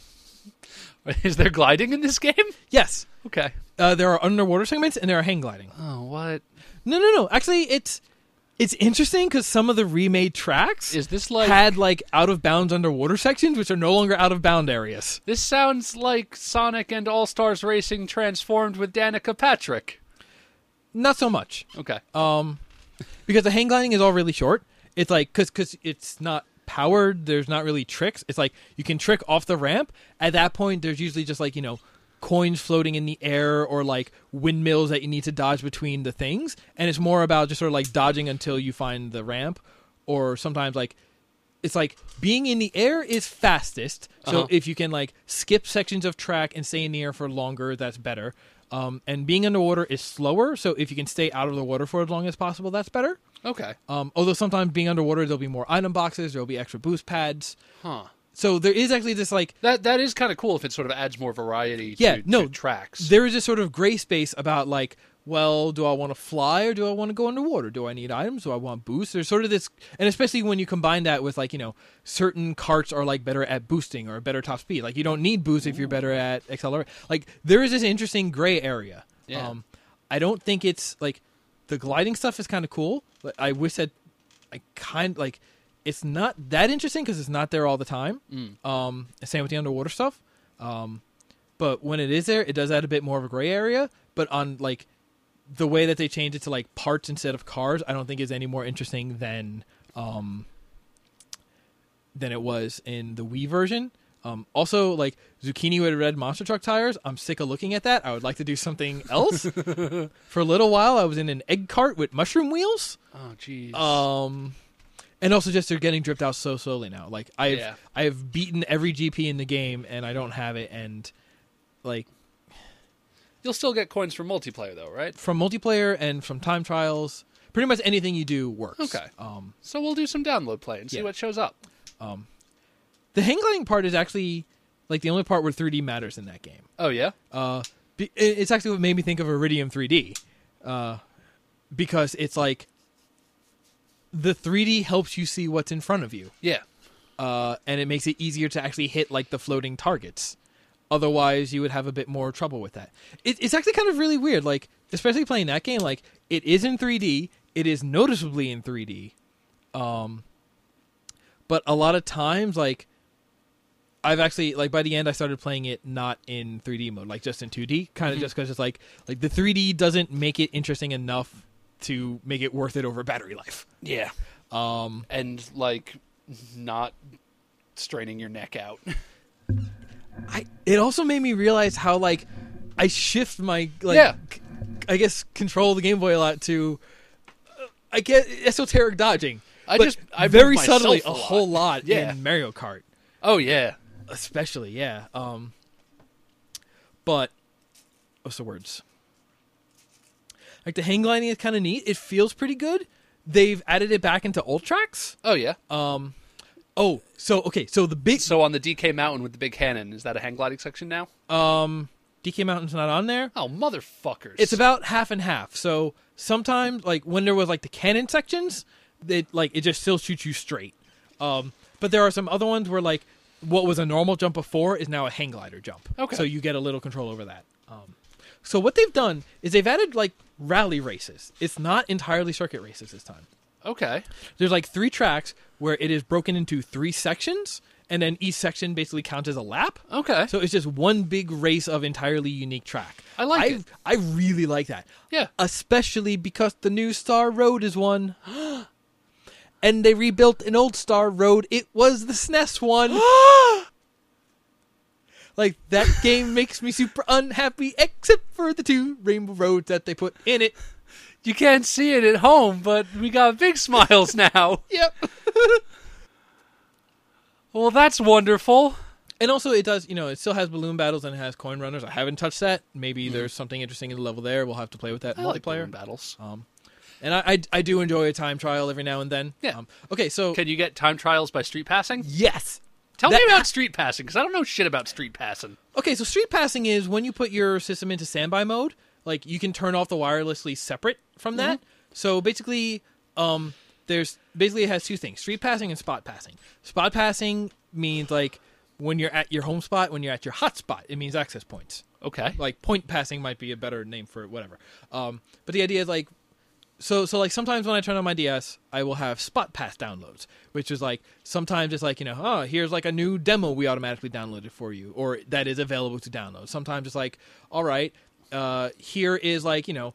Is there gliding in this game? Yes. Okay. Uh, there are underwater segments and there are hang gliding. Oh, what? No, no, no. Actually, it's it's interesting because some of the remade tracks Is this like... had like out of bounds underwater sections, which are no longer out of bound areas. This sounds like Sonic and All-Stars Racing transformed with Danica Patrick. not so much. Okay. Um, because the hang gliding is all really short. It's like because because it's not powered. There's not really tricks. It's like you can trick off the ramp. At that point, there's usually just like you know coins floating in the air or like windmills that you need to dodge between the things. And it's more about just sort of like dodging until you find the ramp, or sometimes like. It's like being in the air is fastest. So Uh-huh. if you can like skip sections of track and stay in the air for longer, that's better. Um, and being underwater is slower. So if you can stay out of the water for as long as possible, that's better. Okay. Um, although sometimes being underwater, there'll be more item boxes. There'll be extra boost pads. Huh. So there is actually this like That that is kind of cool if it sort of adds more variety Yeah, to, no, to tracks. there is this sort of gray space about like, well, do I want to fly or do I want to go underwater? Do I need items? Do I want boosts? There's sort of this, and especially when you combine that with like, you know, certain carts are like better at boosting or better top speed. Like you don't need boost if you're better at accelerate. Like there is this interesting gray area. Yeah. Um, I don't think it's like the gliding stuff is kind of cool. But I wish that I kind like it's not that interesting because it's not there all the time. Mm. Um, same with the underwater stuff. Um, but when it is there, it does add a bit more of a gray area. But on like the way that they changed it to like parts instead of cars, I don't think is any more interesting than um, than it was in the Wii version. Um, also, like zucchini with red monster truck tires, I'm sick of looking at that. I would like to do something else. For a little while, I was in an egg cart with mushroom wheels. Oh, jeez. Um, and also just they're getting dripped out so slowly now. Like I've Yeah. I've beaten every G P in the game, and I don't have it. And like You'll still get coins for multiplayer, though, right? from multiplayer and from time trials, pretty much anything you do works. Okay. Um, So we'll do some download play and see Yeah. what shows up. um, the hang gliding part is actually like the only part where three D matters in that game. Oh, yeah? Uh, be- it- it's actually what made me think of Iridium three D, uh, because it's like the three D helps you see what's in front of you, Yeah. uh, and it makes it easier to actually hit like the floating targets. Otherwise, you would have a bit more trouble with that. It, it's actually kind of really weird, like especially playing that game. Like it is in three D, it is noticeably in three D, um, but a lot of times, like I've actually like by the end, I started playing it not in three D mode, like just in two D, kind of Mhm. just because it's like like the three D doesn't make it interesting enough to make it worth it over battery life. Yeah. Um, And, like, not straining your neck out. I it also made me realize how like I shift my like Yeah. c- I guess control of the Game Boy a lot to uh, I get esoteric dodging. I but just I very moved subtly myself a, a lot. whole lot Yeah. in Mario Kart, Oh, yeah. especially yeah. Um, but what's the words? Like the hang gliding is kind of neat. It feels pretty good. They've added it back into old tracks. Oh, yeah. Um, oh, so okay, so the big So on the D K Mountain with the big cannon, is that a hang gliding section now? um D K Mountain's not on there. Oh, motherfuckers. It's about half and half. So sometimes, like when there was like the cannon sections, it like it just still shoots you straight. Um, but there are some other ones where like what was a normal jump before is now a hang glider jump. Okay. So you get a little control over that. Um, so what they've done is they've added like rally races. It's not entirely circuit races this time. Okay. There's like three tracks where it is broken into three sections, and then each section basically counts as a lap. Okay. So it's just one big race of entirely unique track. I like I, it. I really like that. Yeah. Especially because the new Star Road is one. And they rebuilt an old Star Road. It was the S N E S one. Like, that game makes me super unhappy, except for the two rainbow roads that they put in it. You can't see it at home, but we got big smiles now. Yep. Well, that's wonderful. And also, it does, you know, it still has balloon battles and it has coin runners. I haven't touched that. Maybe Mm. there's something interesting in the level there. We'll have to play with that in I like multiplayer. balloon battles. Um, and I, I, I do enjoy a time trial every now and then. Yeah. Um, okay, so... Can you get time trials by street passing? Yes! Tell That- me about street passing, because I don't know shit about street passing. Okay, so street passing is when you put your system into standby mode, like you can turn off the wirelessly separate from that. So basically, um, there's basically it has two things: street passing and spot passing. Spot passing means like when you're at your home spot, when you're at your hot spot, it means access points. Okay. Like point passing might be a better name for it, whatever. Um, but the idea is like, so so like sometimes when I turn on my D S, I will have spot pass downloads, which is like sometimes it's like, you know, oh, here's like a new demo we automatically downloaded for you, or that is available to download. Sometimes it's like, all right, uh, here is like, you know,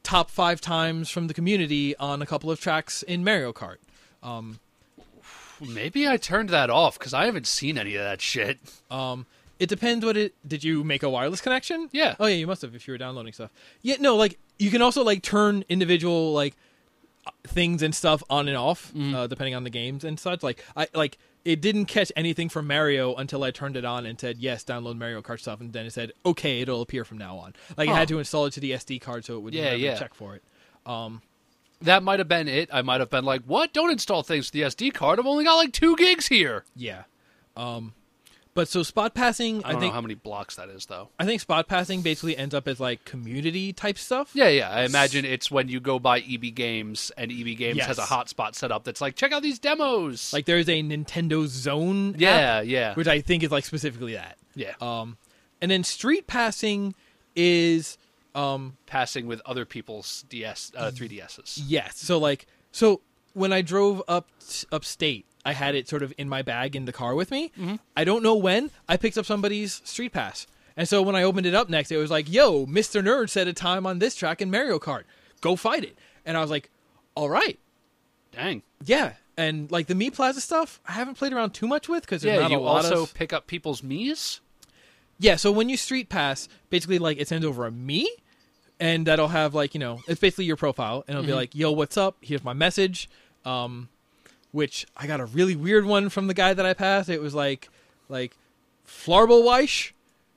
top five times from the community on a couple of tracks in Mario Kart. Um, Maybe I turned that off because I haven't seen any of that shit. um, it depends what it. Did you make a wireless connection? Yeah. Oh yeah, you must have if you were downloading stuff. Yeah, no, like you can also like turn individual like things and stuff on and off Mm-hmm. uh, depending on the games and such. Like I like it didn't catch anything from Mario until I turned it on and said yes, download Mario Kart stuff, and then it said okay, it'll appear from now on. Like Huh. I had to install it to the S D card so it would Yeah, never yeah. check for it. Um, That might have been it. I might have been like, what? Don't install things to the S D card. I've only got like two gigs here. yeah. Um, but so spot passing, I I, don't think know how many blocks that is, though. I think spot passing basically ends up as like community type stuff. Yeah, yeah. I imagine it's when you go by E B Games, and E B Games Yes. has a hotspot set up that's like, check out these demos. Like there's a Nintendo Zone app, yeah, yeah, which I think is like specifically that. yeah. Um, and then street passing is um, Passing with other people's D S, uh, three D S's. yes. So like so when I drove up upstate, I had it sort of in my bag in the car with me. Mm-hmm. I don't know when I picked up somebody's street pass, and so when I opened it up next, it was like, "Yo, Mister Nerd set a time on this track in Mario Kart. Go fight it." And I was like, "All right, Dang. yeah." And like the Mii Plaza stuff, I haven't played around too much with because there's Yeah, not you a lot also of pick up people's Mii's? yeah. So when you street pass, basically like it sends over a Mii, and that'll have like you know it's basically your profile, and it'll be Mhm. like, "Yo, what's up? Here's my message." Um, which I got a really weird one from the guy that I passed. It was like like Flarbelweish.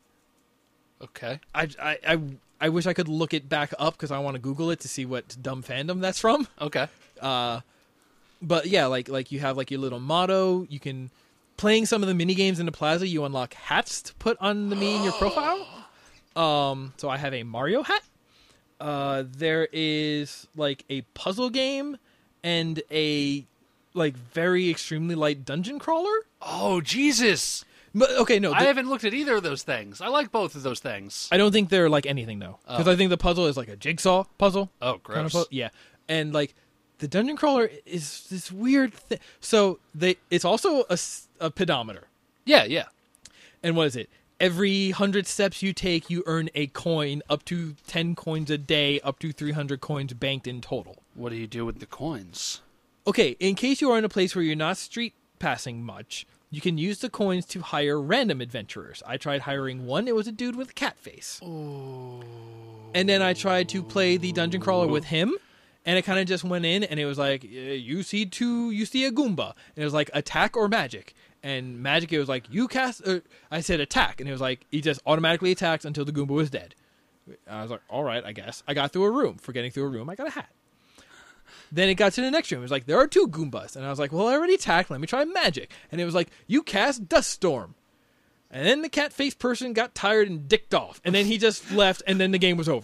Okay. I I I, I wish I could look it back up because I want to Google it to see what dumb fandom that's from. Okay. Uh, but yeah, like like you have like your little motto. You can playing some of the mini games in the plaza. You unlock hats to put on the Mii in your profile. Um, so I have a Mario hat. Uh, there is like a puzzle game and a like very extremely light dungeon crawler. Oh, Jesus. But okay, no, I the- haven't looked at either of those things. I like both of those things. I don't think they're like anything though, because Oh. I think the puzzle is like a jigsaw puzzle. Oh, kind gross. of pu- yeah, and like the dungeon crawler is this weird thing. So they it's also a, s- a pedometer, Yeah, yeah. and what is it? Every hundred steps you take, you earn a coin, up to ten coins a day, up to three hundred coins banked in total. What do you do with the coins? Okay, in case you are in a place where you're not street passing much, you can use the coins to hire random adventurers. I tried hiring one. It was a dude with a cat face. Oh. And then I tried to play the dungeon crawler with him, and it kind of just went in, and it was like, uh, you see two, you see a Goomba. And it was like, attack or magic. And magic, it was like, you cast, uh, I said attack, and it was like, he just automatically attacks until the Goomba was dead. I was like, all right, I guess. I got through a room. For getting through a room, I got a hat. Then it got to the next room. It was like, there are two Goombas. And I was like, well, I already attacked. Let me try magic. And it was like, you cast Dust Storm. And then the cat face person got tired and dicked off. And then he just left, and then the game was over.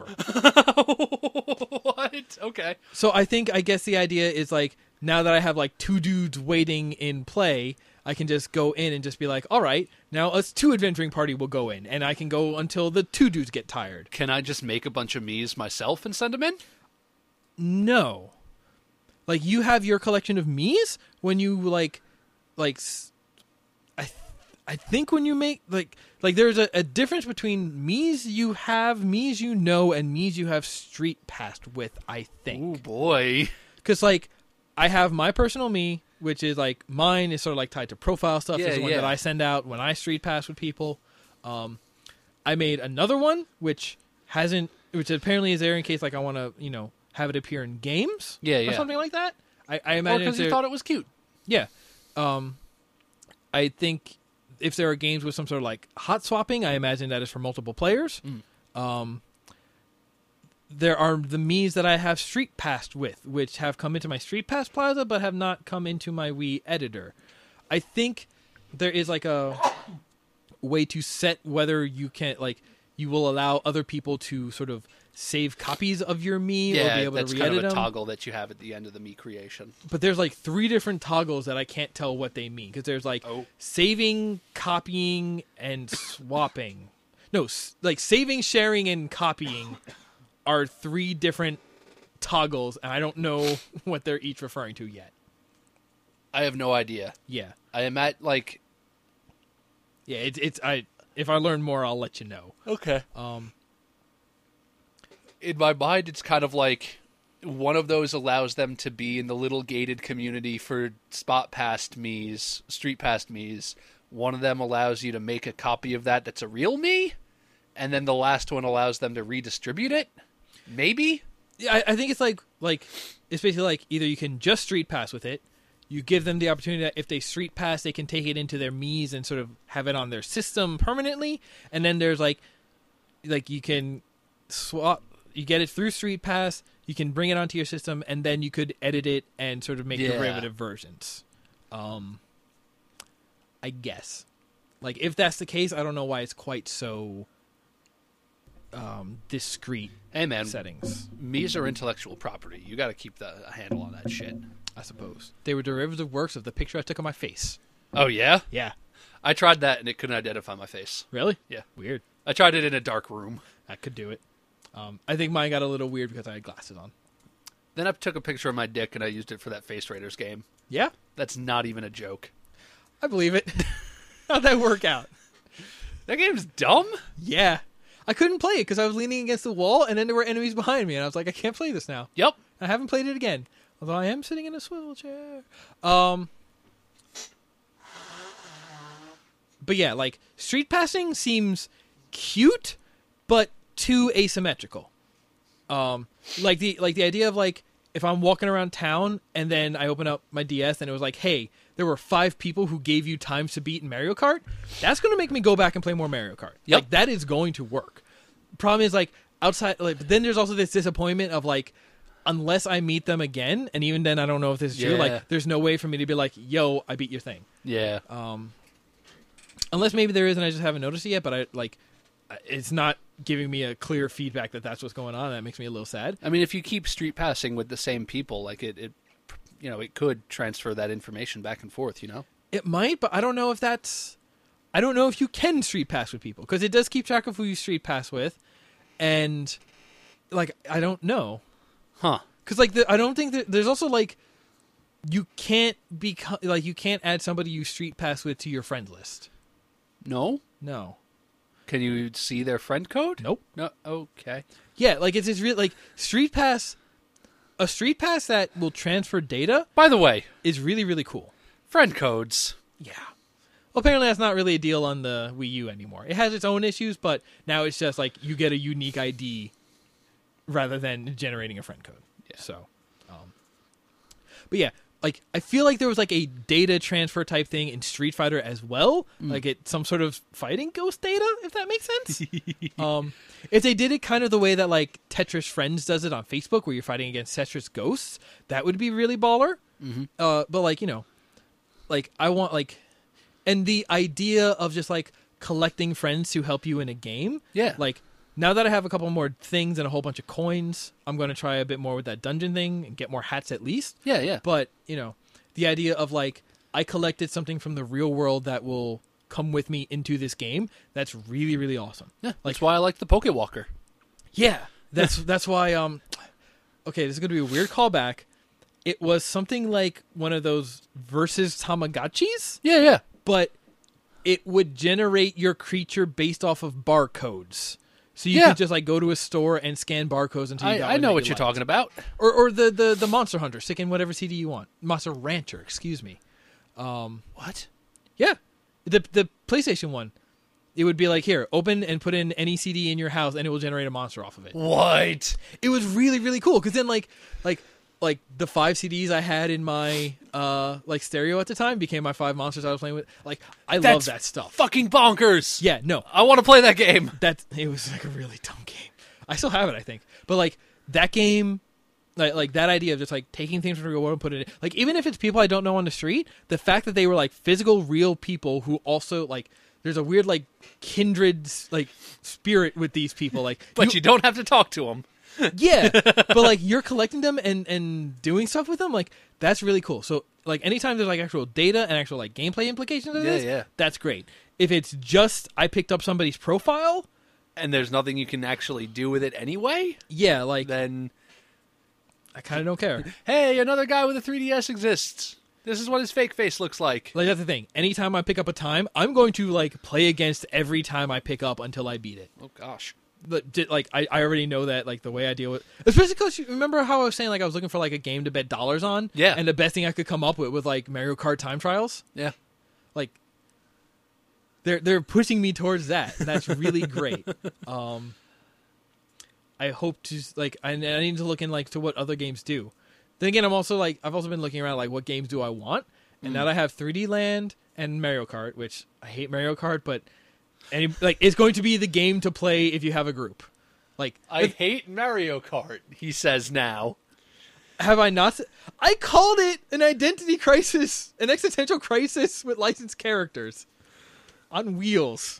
What? Okay. So I think, I guess the idea is like, now that I have like two dudes waiting in play, I can just go in and just be like, all right, now us two adventuring party will go in. And I can go until the two dudes get tired. Can I just make a bunch of Mii's myself and send them in? No. Like, you have your collection of Mii's when you, like, like, s- I, th- I think when you make, like, like there's a, a difference between Mii's you have, Mii's you know, and Mii's you have street passed with, I think. Oh, boy. Because, like, I have my personal Mii, which is, like, mine is sort of, like, tied to profile stuff. Yeah, It's the one yeah. that I send out when I street pass with people. Um, I made another one, which hasn't, which apparently is there in case, like, I want to, you know, have it appear in games. Yeah, Or yeah. something like that. I, I Or imagine because if you there- thought it was cute. yeah. Um, I think if there are games with some sort of like hot swapping, I imagine that is for multiple players. Mm. Um, there are the Mii's that I have Street Passed with, which have come into my Street Pass Plaza, but have not come into my Wii editor. I think there is like a way to set whether you can, like, you will allow other people to sort of save copies of your Mii or be Yeah, able that's to kind re-edit of a them. toggle that you have at the end of the Mii creation. But there's like three different toggles that I can't tell what they mean because there's like Oh. saving, copying, and swapping. No, s- like saving, sharing, and copying are three different toggles, and I don't know what they're each referring to yet. I have no idea. Yeah, I am at, like... yeah. It's it's I. If I learn more, I'll let you know. Okay. Um. in my mind, it's kind of like one of those allows them to be in the little gated community for spot past me's, street past me's. One of them allows you to make a copy of that that's a real me, and then the last one allows them to redistribute it. Maybe? Yeah, I, I think it's like like it's basically like either you can just street pass with it, you give them the opportunity that if they street pass, they can take it into their Mii's and sort of have it on their system permanently, and then there's like like you can swap, you get it through street pass, you can bring it onto your system, and then you could edit it and sort of make Yeah. derivative versions. Um, I guess, like if that's the case, I don't know why it's quite so um, discrete. Hey, man. Settings. Mii's are intellectual property. You got to keep the, a handle on that shit. I suppose they were derivative works of the picture I took of my face. Oh, yeah? Yeah, I tried that, and it couldn't identify my face. really? Yeah. Weird. I tried it in a dark room. I could do it. Um, I think mine got a little weird because I had glasses on. Then I took a picture of my dick, and I used it for that Face Raiders game. Yeah, That's not even a joke. I believe it. How'd that work out? That game's dumb? Yeah, I couldn't play it because I was leaning against the wall, and then there were enemies behind me, and I was like, I can't play this now. Yep. I haven't played it again, although I am sitting in a swivel chair. Um, but yeah, like street passing seems cute, but too asymmetrical. Um, like the like the idea of like if I'm walking around town and then I open up my D S and it was like, hey, there were five people who gave you times to beat in Mario Kart. That's going to make me go back and play more Mario Kart. Yep. Like that is going to work. Problem is like outside, like but then there's also this disappointment of like, unless I meet them again, and even then I don't know if this is true. Yeah. Like there's no way for me to be like, yo, I beat your thing. Yeah. Um, unless maybe there is and I just haven't noticed it yet. But I like, it's not giving me a clear feedback that that's what's going on. That makes me a little sad. I mean, if you keep street passing with the same people, like it, it, you know, it could transfer that information back and forth, you know? It might, but I don't know if that's. I don't know if you can street pass with people because it does keep track of who you street pass with, and like I don't know Huh. because like the, I don't think that there's also like you can't become like you can't add somebody you street pass with to your friend list. No? No. Can you see their friend code? Nope. No. Okay. Yeah, like it's it's real like street pass. A street pass that will transfer data By the way, is really really cool. friend codes. Yeah. Well, apparently that's not really a deal on the Wii U anymore. It has its own issues, but now it's just like you get a unique I D rather than generating a friend code. Yeah. So, um, but yeah, like I feel like there was like a data transfer type thing in Street Fighter as well, Mm. like it some sort of fighting ghost data, if that makes sense. um, if they did it kind of the way that like Tetris Friends does it on Facebook, where you're fighting against Tetris ghosts, that would be really baller. Mm-hmm. Uh, but like you know, like I want like, and the idea of just like collecting friends to help you in a game. Yeah. Like now that I have a couple more things and a whole bunch of coins, I'm going to try a bit more with that dungeon thing and get more hats at least. Yeah, yeah. But you know, the idea of like I collected something from the real world that will come with me into this game. That's really really awesome. Yeah, Like- that's why I like the Pokewalker. Yeah, that's that's why. Um, okay, this is going to be a weird callback. It was something like one of those versus Tamagotchis, Yeah, yeah. but it would generate your creature based off of barcodes. So you Yeah. could just like go to a store and scan barcodes until you got I, I one know that what you you're liked. talking about. Or or the, the the Monster Hunter, stick in whatever C D you want. Monster Rancher, excuse me. What? Yeah, the the PlayStation one. It would be like, here, open and put in any C D in your house, and it will generate a monster off of it. What? It was really really cool because then like like like the five C Ds I had in my uh like stereo at the time became my five monsters I was playing with. Like I love That's that stuff. Fucking bonkers. Yeah, no, I want to play that game. that it was like a really dumb game. I still have it, I think, but like that game. Like, like that idea of just like taking things from the real world and putting it in. Like even if it's people I don't know on the street, the fact that they were like physical real people who also like there's a weird like kindred like spirit with these people like But you, don't have to talk to them. yeah, but like you're collecting them and and doing stuff with them, like that's really cool. So like anytime there's like actual data and actual like gameplay implications of Yeah, this, yeah. that's great. If it's just I picked up somebody's profile, And there's nothing you can actually do with it anyway, yeah, like then, I kind of don't care. hey, another guy with a three D S exists. This is what his fake face looks like. Like that's the thing. Anytime I pick up a time, I'm going to like play against every time I pick up until I beat it. Oh, gosh. but di- like I, I already know that like the way I deal with, especially because you remember how I was saying like I was looking for like a game to bet dollars on. Yeah. And the best thing I could come up with was like Mario Kart Time Trials. Yeah. Like they're they're pushing me towards that, and that's really great. Um, I hope to like I, I need to look in like to what other games do. Then again, I'm also like I've also been looking around like what games do I want, and Mm. now that I have three D Land and Mario Kart, which I hate Mario Kart, but any like it's going to be the game to play if you have a group. Like I if- hate Mario Kart, he says now. have I not? I called it an identity crisis, an existential crisis with licensed characters on wheels.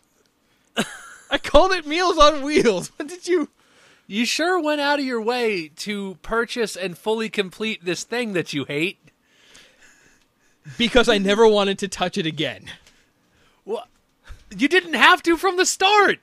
I called it Meals on Wheels. What did you? You sure went out of your way to purchase and fully complete this thing that you hate. Because I never wanted to touch it again. Well, you didn't have to from the start.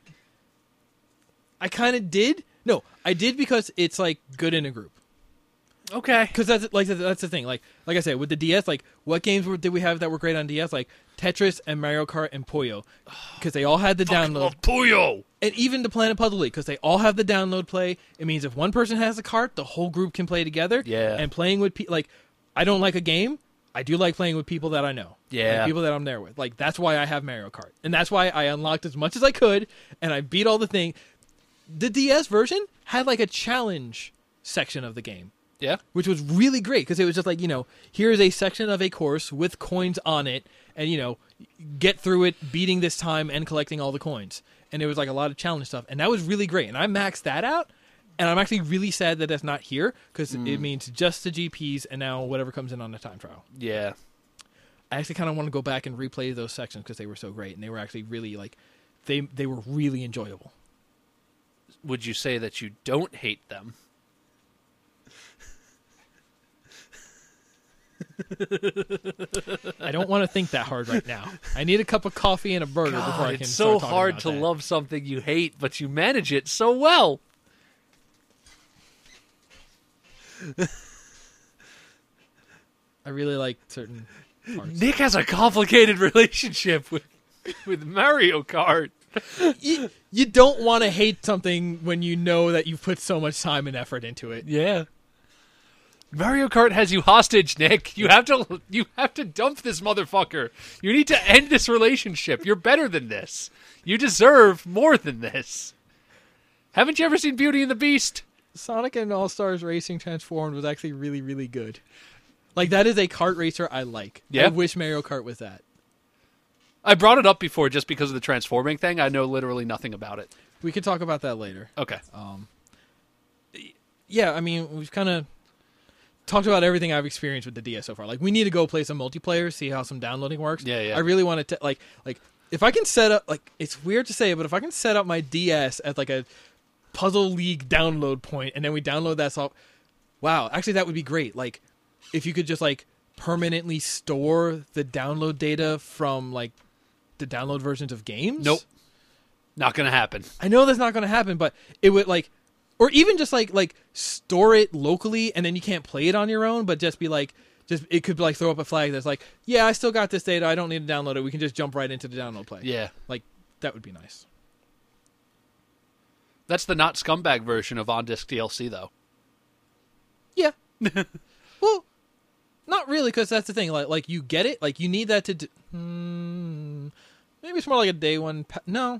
I kind of did. No, I did because it's like good in a group. Okay. Because that's like that's the thing. Like like I said, with the D S, like what games were, did we have that were great on D S? Like Tetris and Mario Kart and Puyo, because they all had the Fucking download. love Puyo. And even the Planet Puzzle League, because they all have the download play. It means if one person has a cart, the whole group can play together. Yeah. And playing with people, like, I don't like a game. I do like playing with people that I know. Yeah. Like, people that I'm there with. Like, that's why I have Mario Kart. And that's why I unlocked as much as I could, and I beat all the thing. The D S version had, like, a challenge section of the game, Yeah. which was really great, because it was just like, you know, here's a section of a course with coins on it, and, you know, get through it, beating this time, and collecting all the coins. And it was like a lot of challenge stuff, and that was really great. And I maxed that out, and I'm actually really sad that that's not here, because it means just the G Ps and now whatever comes in on the time trial. Yeah. I actually kind of want to go back and replay those sections because they were so great, and they were actually really, like, they they were really enjoyable. Would you say that you don't hate them? I don't want to think that hard right now. I need a cup of coffee and a burger God, before I can it's so start talking hard about to that. love something you hate, but you manage it so well. I really like certain parts. Nick has a complicated relationship with with Mario Kart. you, you don't want to hate something when you know that you've put so much time and effort into it. Yeah. Mario Kart has you hostage, Nick. You have to you have to dump this motherfucker. You need to end this relationship. You're better than this. You deserve more than this. Haven't you ever seen Beauty and the Beast? Sonic and All-Stars Racing Transformed was actually really, really good. Like, that is a kart racer I like. Yeah? I wish Mario Kart was that. I brought it up before just because of the transforming thing. I know literally nothing about it. We could talk about that later. Okay. Yeah, I mean, we've kind of talked about everything I've experienced with the D S so far. Like, we need to go play some multiplayer, see how some downloading works. Yeah, yeah. I really want to, like, like, if I can set up, like, it's weird to say, but if I can set up my D S as, like, a Puzzle League download point, and then we download that software, wow, actually, that would be great. Like, if you could just, like, permanently store the download data from, like, the download versions of games. Nope. Not going to happen. I know that's not going to happen, but it would, like, or even just like like store it locally, and then you can't play it on your own, but just be like, just it could like throw up a flag that's like, yeah, I still got this data, I don't need to download it. We can just jump right into the download play. Yeah. Like, that would be nice. That's the not scumbag version of on-disc D L C, though. Yeah. Well, not really, because that's the thing. Like, like you get it. Like, you need that to. Do, hmm, maybe it's more like a day one. Pa- no.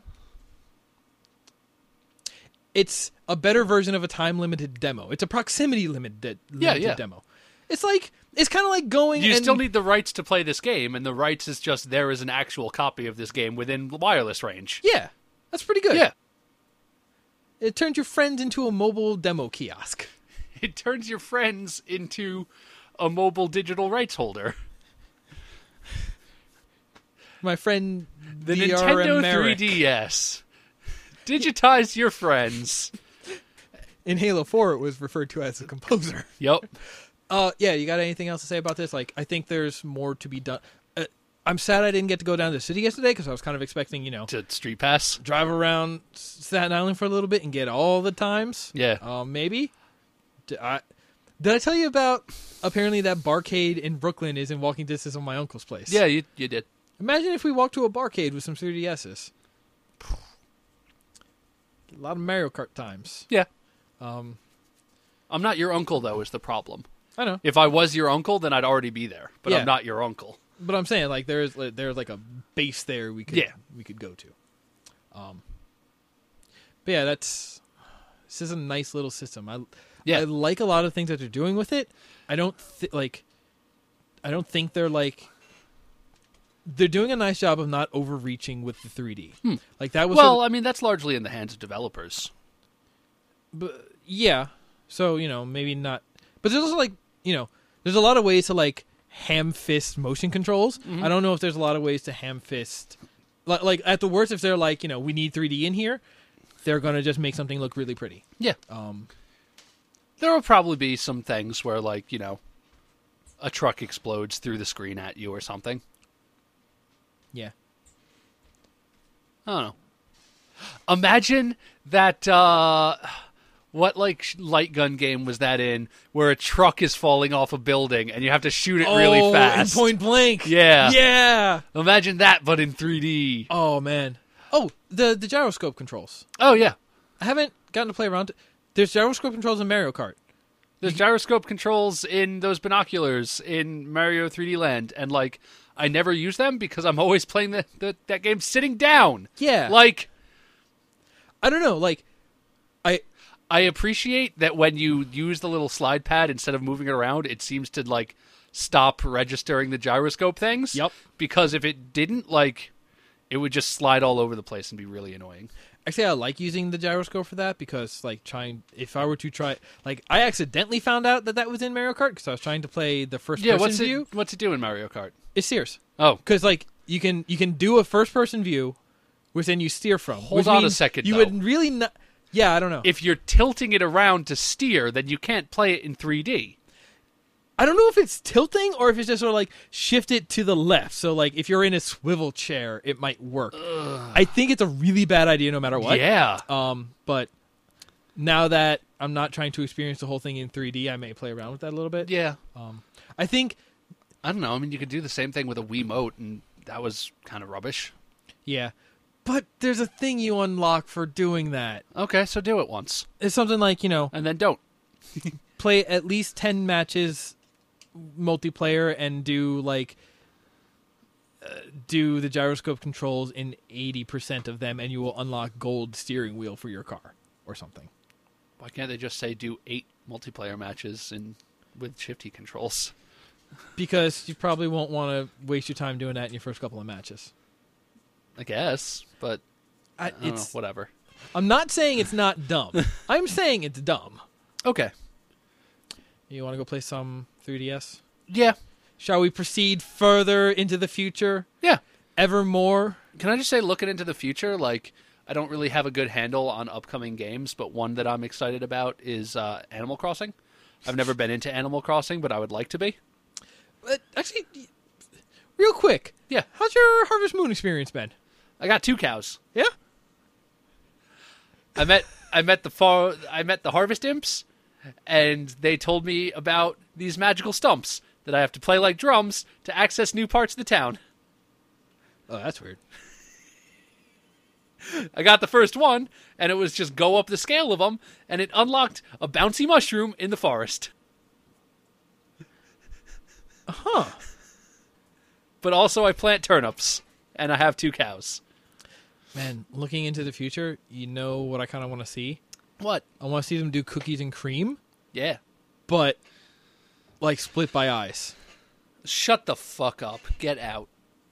It's a better version of a time limited demo. It's a proximity limited, limited Yeah, yeah. demo. It's like it's kind of like going. You and, still need the rights to play this game, and the rights is just there is an actual copy of this game within wireless range. Yeah, that's pretty good. Yeah. It turns your friends into a mobile demo kiosk. It turns your friends into a mobile digital rights holder. My friend, The D R Nintendo Merrick. three D S. Digitize your friends. In Halo four, it was referred to as a composer. Yep. Uh, yeah, you got anything else to say about this? Like, I think there's more to be done. Uh, I'm sad I didn't get to go down to the city yesterday because I was kind of expecting, you know, To Street Pass. drive around Staten Island for a little bit and get all the times. Yeah. Uh, maybe. Did I, did I tell you about apparently that barcade in Brooklyn is in walking distance of my uncle's place? Yeah, you you did. Imagine if we walked to a barcade with some three D S's. a lot of Mario Kart times. Yeah. Um, I'm not your uncle, though, is the problem. I know. If I was your uncle, then I'd already be there. But Yeah. I'm not your uncle. But I'm saying, like, there's like, there's like a base there we could Yeah. we could go to. Um, but yeah, that's this is a nice little system. I Yeah. I like a lot of things that they're doing with it. I don't th- like. I don't think they're like. They're doing a nice job of not overreaching with the three D. Hmm. Like that was Well, sort of- I mean, that's largely in the hands of developers. but, yeah. So you know, maybe not. But there's also like you know, there's a lot of ways to like ham fist motion controls. Mhm. I don't know if there's a lot of ways to ham fist. Like, like at the worst, if they're like you know, we need three D in here, they're gonna just make something look really pretty. Yeah. Um. There will probably be some things where, like, you know, a truck explodes through the screen at you or something. Yeah. I don't know. Imagine that, uh, what, like, sh- light gun game was that in, where a truck is falling off a building and you have to shoot it really Oh, fast. in point blank. Yeah. Yeah. Imagine that, but in three D. Oh man. Oh, the the gyroscope controls. Oh, yeah. I haven't gotten to play around. There's gyroscope controls in Mario Kart. There's gyroscope controls in those binoculars in Mario three D Land, and, like, I never use them because I'm always playing the, the, that game sitting down. Yeah. Like, I don't know. Like, I I appreciate that when you use the little slide pad instead of moving it around, it seems to, like, stop registering the gyroscope things. Yep. Because if it didn't, like, it would just slide all over the place and be really annoying. actually I like using the gyroscope for that because like trying if I were to try like I accidentally found out that that was in Mario Kart because I was trying to play the first Yeah, person what's view. it, what's it do in Mario Kart? It's steers. Oh, Because like you can you can do a first person view, which then you steer from. Hold which on a means second, You though. would really not. Yeah, I don't know. if you're tilting it around to steer, then you can't play it in three D. I don't know if it's tilting or if it's just sort of like shift it to the left. So like if you're in a swivel chair, it might work. I think it's a really bad idea no matter what. Yeah. Um, but now that I'm not trying to experience the whole thing in three D, I may play around with that a little bit. Yeah. Um, I think I don't know. I mean, you could do the same thing with a Wiimote, and that was kind of rubbish. yeah, but there's a thing you unlock for doing that. Okay, so do it once, It's something like you know and then don't. play at least ten matches multiplayer and do like uh, do the gyroscope controls in eighty percent of them and you will unlock gold steering wheel for your car or something. Why can't they just say do eight multiplayer matches in with shifty controls? Because you probably won't want to waste your time doing that in your first couple of matches. I guess, but I, I don't know, it's whatever. I'm not saying it's not dumb. I'm saying it's dumb. Okay. You want to go play some three D S? Yeah. Shall we proceed further into the future? Yeah. Evermore? Can I just say, looking into the future, like, I don't really have a good handle on upcoming games, but one that I'm excited about is uh, Animal Crossing. I've never been into Animal Crossing, but I would like to be. Uh, actually, real quick. Yeah. How's your Harvest Moon experience been? I got two cows. Yeah? I met I met the far I met the harvest imps, and they told me about these magical stumps that I have to play like drums to access new parts of the town. Oh, that's weird. I got the first one, and it was just go up the scale of them, and it unlocked a bouncy mushroom in the forest. Huh. But also I plant turnips, and I have two cows. Man, looking into the future, you know what I kind of want to see? What? I want to see them do cookies and cream, Yeah. but like split by eyes. Shut the fuck up. Get out.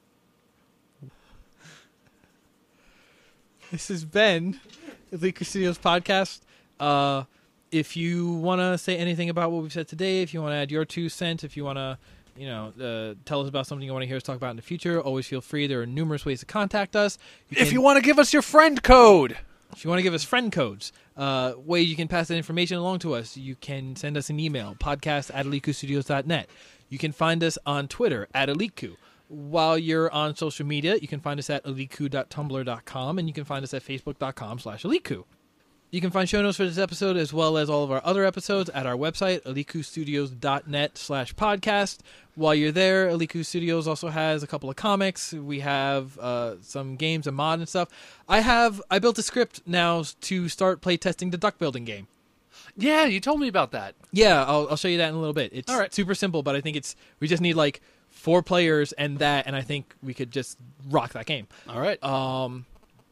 This has been the Leaker Studios podcast. Uh, if you want to say anything about what we've said today, if you want to add your two cents, if you want to, you know, uh, tell us about something you want to hear us talk about in the future, always feel free. There are numerous ways to contact us. You If can- you want to give us your friend code. If you want to give us friend codes, uh, ways you can pass that information along to us, you can send us an email, podcast at aliku studios dot net. You can find us on Twitter at Aliku. While you're on social media, you can find us at aliku dot tumblr dot com, and you can find us at facebook dot com slash aliku. You can find show notes for this episode as well as all of our other episodes at our website, alikustudios.net slash podcast. While you're there, Aliku Studios also has a couple of comics. We have uh, some games and mod and stuff. I have I built a script now to start playtesting the duck building game. Yeah, you told me about that. Yeah, I'll, I'll show you that in a little bit. It's all right. Super simple, but I think it's we just need like four players and that, and I think we could just rock that game. All right. Um,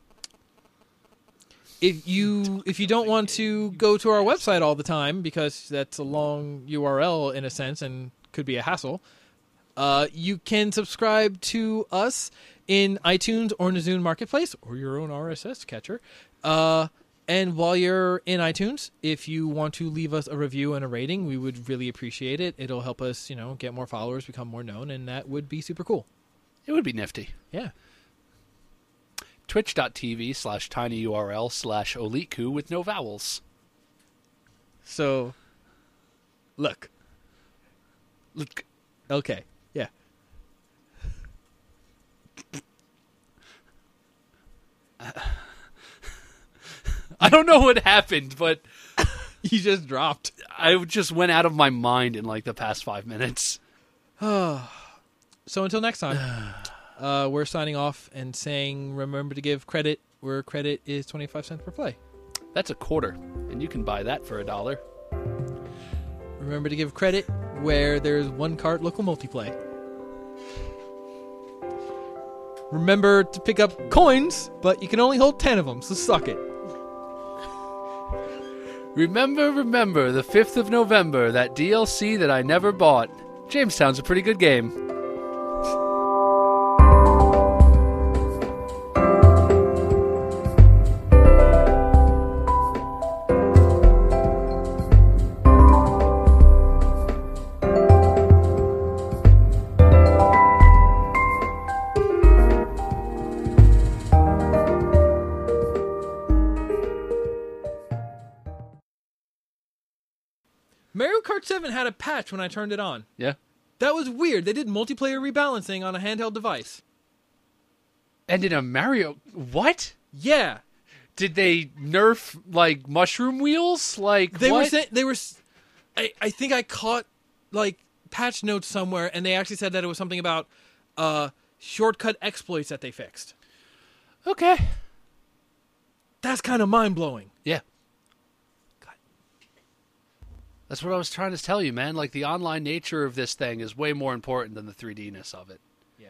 if you if you don't want to go to our website all the time because that's a long U R L in a sense and could be a hassle, uh, you can subscribe to us in iTunes or in the Zune Marketplace or your own R S S catcher. Uh, and while you're in iTunes, if you want to leave us a review and a rating, we would really appreciate it. It'll help us, you know, get more followers, become more known, and that would be super cool. It would be nifty. Yeah. Twitch.tv slash tinyurl slash Oliku with no vowels. So, look. Look. Okay. Yeah. I don't know what happened, but You just dropped. I just went out of my mind in like the past five minutes. So until next time, uh, we're signing off and saying remember to give credit where credit is twenty-five cents per play. That's a quarter, and you can buy that for a dollar. Remember to give credit where there's one cart local multiplay. Remember to pick up coins, but you can only hold ten of them, so suck it. Remember, remember, the fifth of November, that D L C that I never bought. Jamestown's a pretty good game. Mario Kart seven had a patch when I turned it on. Yeah. That was weird. They did multiplayer rebalancing on a handheld device. And in a Mario... What? Yeah. Did they nerf, like, mushroom wheels? Like, They what? were saying... They were... s- I, I think I caught, like, patch notes somewhere, and they actually said that it was something about uh, shortcut exploits that they fixed. Okay. That's kind of mind-blowing. Yeah. That's what I was trying to tell you, man. Like, the online nature of this thing is way more important than the three D-ness of it.